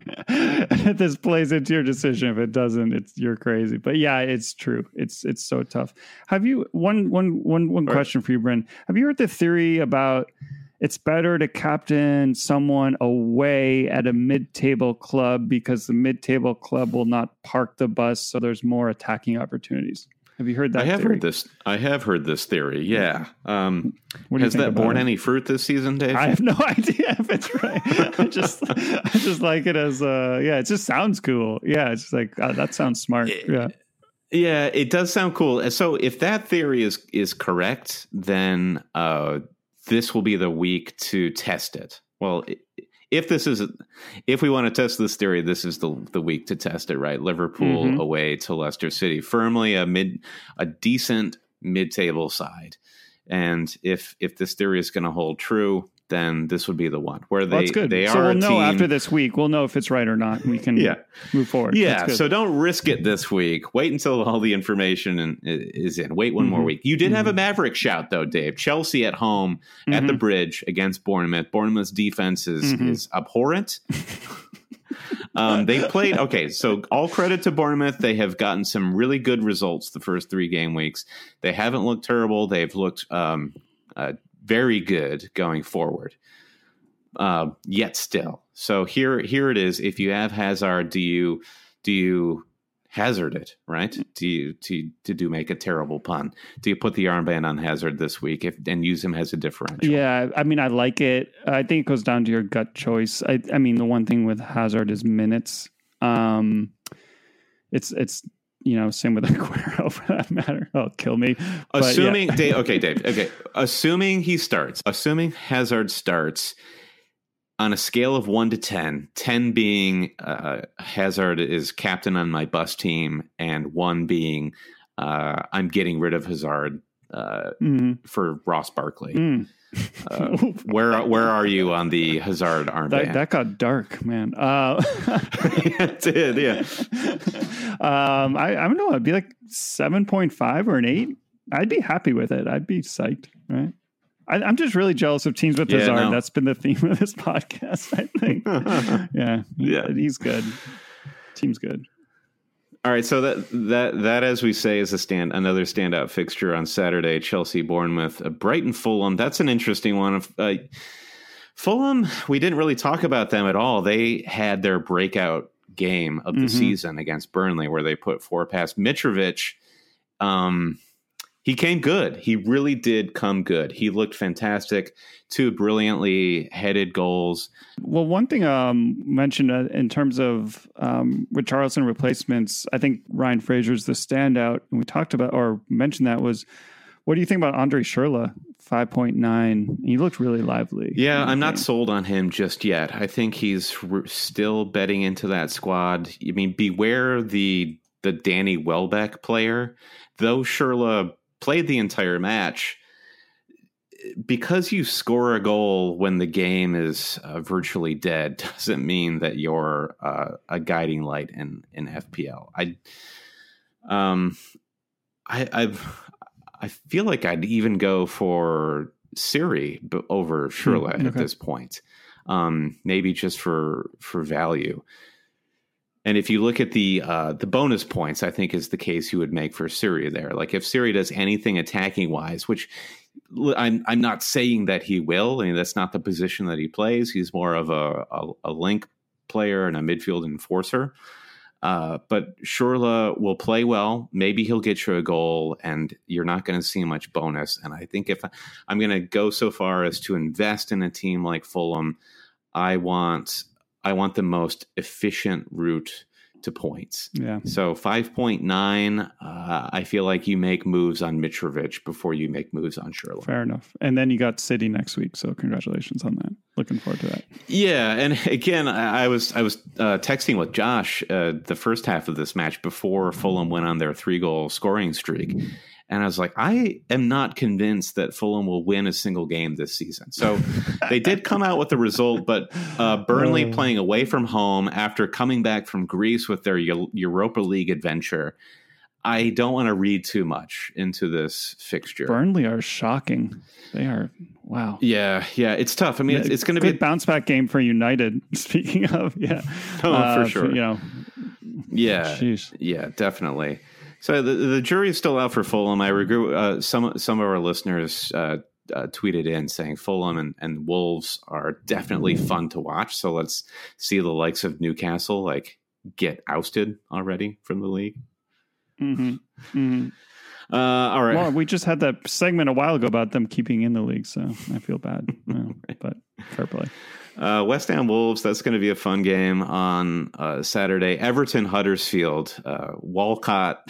this plays into your decision. If it doesn't, it's you're crazy. But yeah, it's true. It's it's so tough. Have you one one one one right. question for you, Bryn? Have you heard the theory about it's better to captain someone away at a mid-table club because the mid-table club will not park the bus, so there's more attacking opportunities? Have you heard that? I have theory? heard this. I have heard this theory. Yeah. Um, what do you has think that borne it? any fruit this season, Dave? I have no idea if it's right. I just, I just like it as, uh, yeah, it just sounds cool. Yeah, it's just like oh, that sounds smart. Yeah. Yeah, it does sound cool. So if that theory is is correct, then uh, this will be the week to test it. Well, if this is, if we want to test this theory, this is the the week to test it, right? Liverpool mm-hmm. away to Leicester City, firmly a mid, a decent mid-table side, and if if this theory is going to hold true, then this would be the one where they, well, that's good. they so are we'll know team, after this week. We'll know if it's right or not. We can yeah. move forward. Yeah, so don't risk it this week. Wait until all the information in, is in. Wait one mm-hmm. more week. You did mm-hmm. have a Maverick shout, though, Dave. Chelsea at home mm-hmm. at the Bridge against Bournemouth. Bournemouth's defense is, mm-hmm. is abhorrent. um, they played, okay, so all credit to Bournemouth. They have gotten some really good results the first three game weeks. They haven't looked terrible. They've looked um, uh, very good going forward. Uh, yet still. So here, here it is. If you have Hazard, do you do you hazard it? Right? Do you to to do make a terrible pun? Do you put the armband on Hazard this week if and use him as a differential? Yeah, I mean, I like it. I think it goes down to your gut choice. I, I mean, the one thing with Hazard is minutes. Um, it's it's. You know, same with Aguero for that matter. Oh, kill me. But, assuming, yeah. Dave, okay, Dave, okay. Assuming he starts, assuming Hazard starts on a scale of one to ten, ten being uh, Hazard is captain on my bus team, and one being uh, I'm getting rid of Hazard uh, mm. for Ross Barkley. Mm. Uh, where where are you on the Hazard armband? That, that got dark, man. Uh, it did, yeah. um, I, I don't know. It'd be like seven point five or an eight. I'd be happy with it. I'd be psyched, right? I, I'm just really jealous of teams with Yeah, Hazard. no. That's been the theme of this podcast, I think. yeah, he, Yeah. he's good. Team's good. All right, so that that that as we say is a stand another standout fixture on Saturday. Chelsea, Bournemouth, uh, Brighton, Fulham. That's an interesting one. Uh, Fulham, we didn't really talk about them at all. They had their breakout game of the Mm-hmm. season against Burnley, where they put four past Mitrovic. Um, he came good. He really did come good. He looked fantastic. Two brilliantly headed goals. Well, one thing um mentioned uh, in terms of um, Richarlison replacements, I think Ryan Fraser's the standout, and we talked about or mentioned that was. What do you think about Andre Schürrle? five point nine. He looked really lively. Yeah, I'm not sold on him just yet. I think he's r- still betting into that squad. I mean, beware the the Danny Welbeck player. Though Schürrle played the entire match, because you score a goal when the game is uh, virtually dead doesn't mean that you're uh, a guiding light in, in F P L. I, um, I, I've, I feel like I'd even go for Siri b- over Schürrle okay. at this point, um, maybe just for for value. And if you look at the uh, the bonus points, I think is the case you would make for Siri there. Like if Siri does anything attacking wise, which I'm I'm not saying that he will. I mean, that's not the position that he plays. He's more of a a, a link player and a midfield enforcer. Uh, but Schürrle will play well. Maybe he'll get you a goal, and you're not going to see much bonus. And I think if I, I'm going to go so far as to invest in a team like Fulham, I want I want the most efficient route to points. Yeah. So five point nine, uh, I feel like you make moves on Mitrovic before you make moves on Schürrle. Fair enough. And then you got City next week, so congratulations on that. Looking forward to that. Yeah, and again, I, I was I was uh, texting with Josh uh, the first half of this match before Fulham went on their three goal scoring streak, and I was like, I am not convinced that Fulham will win a single game this season. So they did come out with the result, but uh, Burnley Uh. playing away from home after coming back from Greece with their Eu- Europa League adventure. I don't want to read too much into this fixture. Burnley are shocking. They are, wow. Yeah, yeah, it's tough. I mean, it's, it's going to be good bounce back game for United. Speaking of, yeah. Oh, Uh, for sure. You know, Yeah, Jeez. yeah, definitely. So the the jury is still out for Fulham. I regret uh, some some of our listeners uh, uh, tweeted in saying Fulham and, and Wolves are definitely fun to watch. So let's see the likes of Newcastle like get ousted already from the league. Mm-hmm. Mm-hmm. Uh, all right. Well, we just had that segment a while ago about them keeping in the league, so I feel bad. Well, but fair play. Uh, West Ham Wolves, that's going to be a fun game on uh, Saturday. Everton Huddersfield. Uh, Walcott.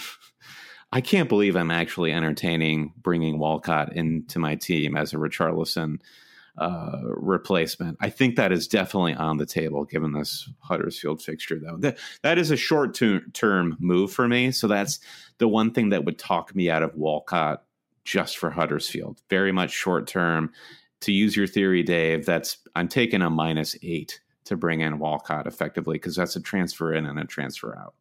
I can't believe I'm actually entertaining bringing Walcott into my team as a Richarlison uh, replacement. I think that is definitely on the table given this Huddersfield fixture, though. That, that is a short term move for me. So that's the one thing that would talk me out of Walcott just for Huddersfield. Very much short term. To use your theory, Dave, that's I'm taking a minus eight to bring in Walcott effectively because that's a transfer in and a transfer out.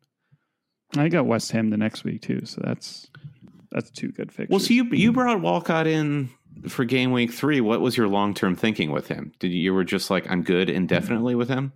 I got West Ham the next week too, so that's that's two good fixtures. Well, so you you brought Walcott in for game week three. What was your long term thinking with him? Did you, you were just like I'm good indefinitely with him?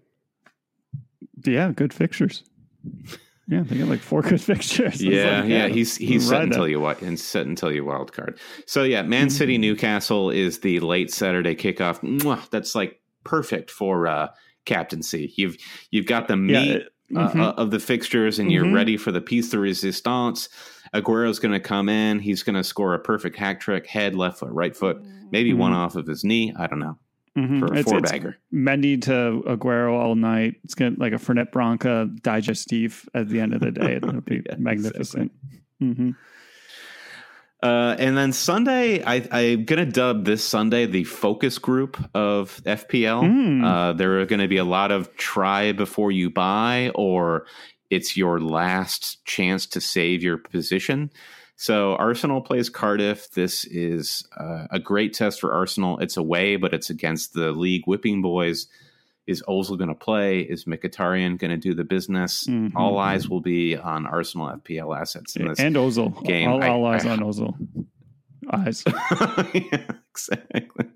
Yeah, good fixtures. Yeah, they got like four good fixtures. Yeah, like, yeah, he's he's set ride until that. you what and set until you wild card. So yeah, Man City Newcastle is the late Saturday kickoff. Mwah, that's like perfect for uh, captaincy. You've you've got the meat Yeah, it- uh, mhm. uh, of the fixtures, and you're Mhm. ready for the piece de resistance. Aguero's going to come in. He's going to score a perfect hack trick, head, left foot, right foot, maybe one Mhm. off of his knee. I don't know. Mhm. For a It's- four it's bagger. Mendy to Aguero all night. It's going to like a Fernet Branca digestif at the end of the day. It'll be Yeah, magnificent. hmm Uh, and then Sunday, I, I'm going to dub this Sunday the focus group of F P L. Mm. Uh, there are going to be a lot of try before you buy, or it's your last chance to save your position. So Arsenal plays Cardiff. This is uh, a great test for Arsenal. It's away, but it's against the league whipping boys. Is Ozil going to play? Is Mkhitaryan going to do the business? Mm-hmm. All eyes will be on Arsenal F P L assets in this and Ozil. game. All, all I, eyes I, on Ozil. Eyes. Yeah, exactly.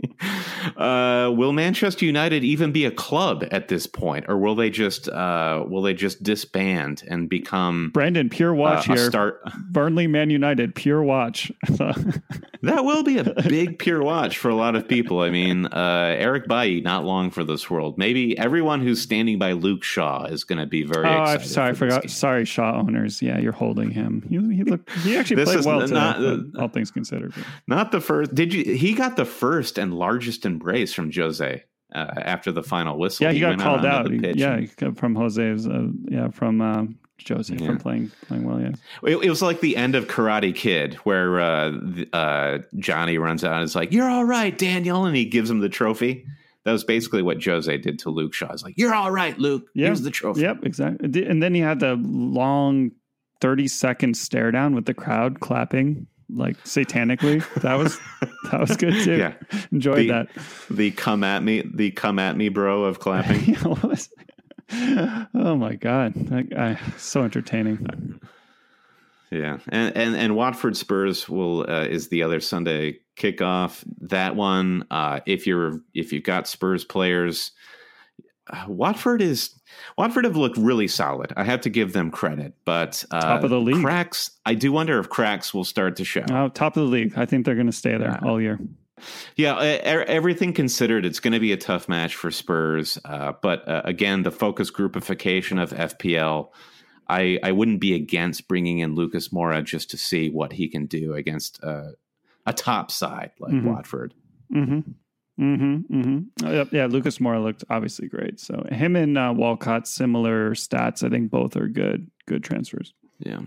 Uh, will Manchester United even be a club at this point, or will they just uh, will they just disband and become Brandon? Pure watch uh, here. Start Burnley, Man United. Pure watch. That will be a big pure watch for a lot of people. I mean, uh, Eric Bailly, not long for this world. Maybe everyone who's standing by Luke Shaw is going to be very oh, excited. I'm sorry, I forgot. Sorry, Shaw owners. Yeah, you're holding him. He, he looked. He actually This played is well not- today, all things considered. Not the first. Did you? He got the first and largest embrace from Jose uh, after the final whistle. Yeah, he, he got went called out. out. onto the pitch Yeah, and- he got from Jose's. Uh, yeah, from uh, Jose Yeah. from playing playing well. Yeah. It, it was like the end of Karate Kid, where uh, the- uh, Johnny runs out and is like, "You're all right, Daniel," and he gives him the trophy. That was basically what Jose did to Luke Shaw. He's like, "You're all right, Luke. Yeah. Here's the trophy." Yep, exactly. And then he had the long thirty second stare down with the crowd clapping like satanically. That was that was good too. Yeah. Enjoyed The- that. The come at me, the come at me, bro of clapping. Yeah, what was- oh my god, that guy, so entertaining. Yeah, and and and Watford Spurs will uh, is the other Sunday kickoff. That one, uh, if you're if you've got Spurs players, uh, Watford is Watford have looked really solid. I have to give them credit, but uh, Top of the league. cracks. I do wonder if cracks will start to show. Oh, top of the league. I think they're going to stay there Yeah. all year. Yeah, e- everything considered, it's going to be a tough match for Spurs. Uh, but uh, again, the focus groupification of F P L. I, I wouldn't be against bringing in Lucas Moura just to see what he can do against uh, a top side like Mhm. Watford. Mm-hmm. Mm-hmm. Mm-hmm. Oh, yeah, yeah, Lucas Moura looked obviously great. So him and uh, Walcott, similar stats. I think both are good, good transfers. Yeah.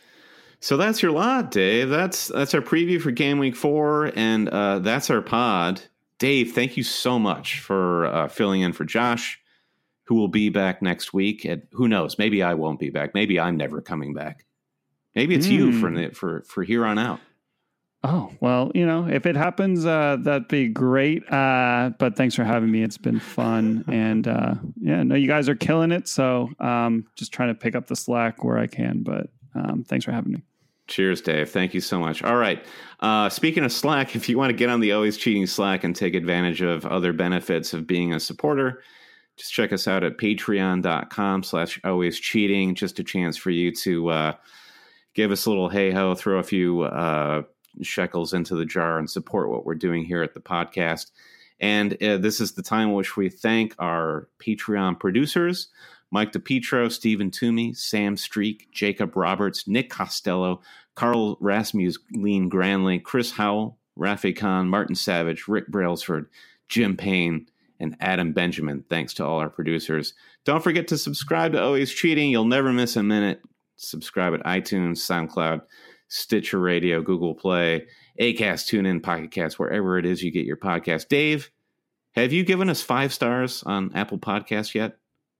So that's your lot, Dave. That's that's our preview for game week four, and uh, that's our pod. Dave, thank you so much for uh, filling in for Josh, who will be back next week. And who knows? Maybe I won't be back. Maybe I'm never coming back. Maybe it's you Hmm. for the- for for here on out. Oh, well, you know, if it happens, uh, that'd be great. Uh, but thanks for having me. It's been fun. And uh, yeah, no, you guys are killing it. So um, just trying to pick up the slack where I can. But um, thanks for having me. Cheers, Dave. Thank you so much. All right. Uh, speaking of Slack, if you want to get on the Always Cheating Slack and take advantage of other benefits of being a supporter, just check us out at patreon.com slash always cheating. Just a chance for you to uh, give us a little hey-ho, throw a few uh, shekels into the jar and support what we're doing here at the podcast. And uh, this is the time in which we thank our Patreon producers, Mike DePietro, Stephen Toomey, Sam Streak, Jacob Roberts, Nick Costello, Carl Rasmussen Granley, Chris Howell, Rafi Khan, Martin Savage, Rick Brailsford, Jim Payne, and Adam Benjamin. Thanks to all our producers. Don't forget to subscribe to Always Cheating. You'll never miss a minute. Subscribe at iTunes, SoundCloud, Stitcher Radio, Google Play, Acast, TuneIn, Pocket Cast, wherever it is you get your podcast. Dave, have you given us five stars on Apple Podcasts yet?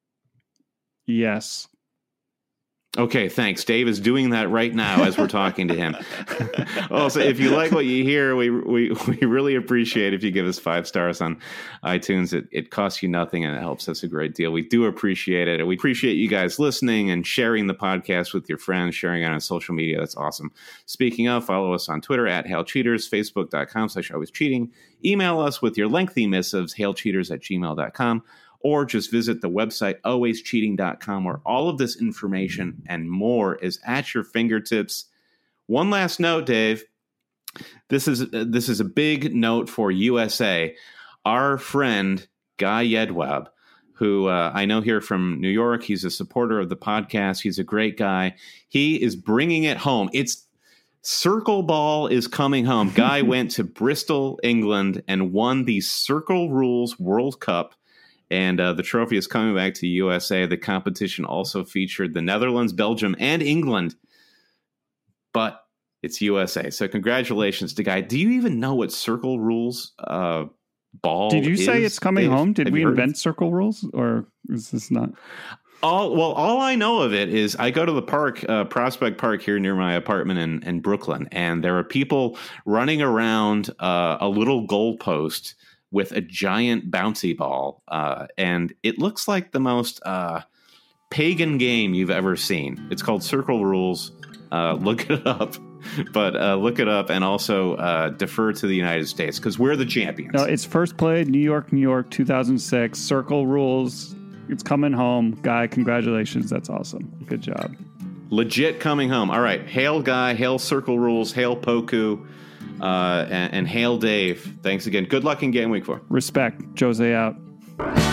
Yes. Okay, thanks. Dave is doing that right now as we're talking to him. Also, if you like what you hear, we we we really appreciate if you give us five stars on iTunes. It it costs you nothing and it helps us a great deal. We do appreciate it. And we appreciate you guys listening and sharing the podcast with your friends, sharing it on social media. That's awesome. Speaking of, follow us on Twitter at Hail Cheaters, Facebook.com slash always cheating. Email us with your lengthy missives, hailcheaters at gmail dot com. Or just visit the website always cheating dot com, where all of this information and more is at your fingertips. One last note, Dave. This is this is a big note for U S A. Our friend Guy Yedwab, who uh, I know here from New York, he's a supporter of the podcast. He's a great guy. He is bringing it home. It's Circle Ball is coming home. Guy went to Bristol, England, and won the Circle Rules World Cup. And uh, the trophy is coming back to U S A. The competition also featured the Netherlands, Belgium, and England. But it's U S A. So congratulations to Guy. Do you even know what Circle Rules uh, ball Did you is, say it's coming Dave? home? Did Have we you heard of invent circle rules, or is this not? All well, all I know of it is I go to the park, uh, Prospect Park here near my apartment in, in Brooklyn, and there are people running around uh, a little goalpost with a giant bouncy ball. Uh, and it looks like the most uh, pagan game you've ever seen. It's called Circle Rules. Uh, look it up. But uh, look it up and also uh, defer to the United States because we're the champions. No, it's first played New York, New York, two thousand six. Circle Rules. It's coming home. Guy, congratulations. That's awesome. Good job. Legit coming home. All right. Hail, Guy. Hail, Circle Rules. Hail, Poku. Uh, and, and hail, Dave. Thanks again. Good luck in game week four. Respect. Jose out.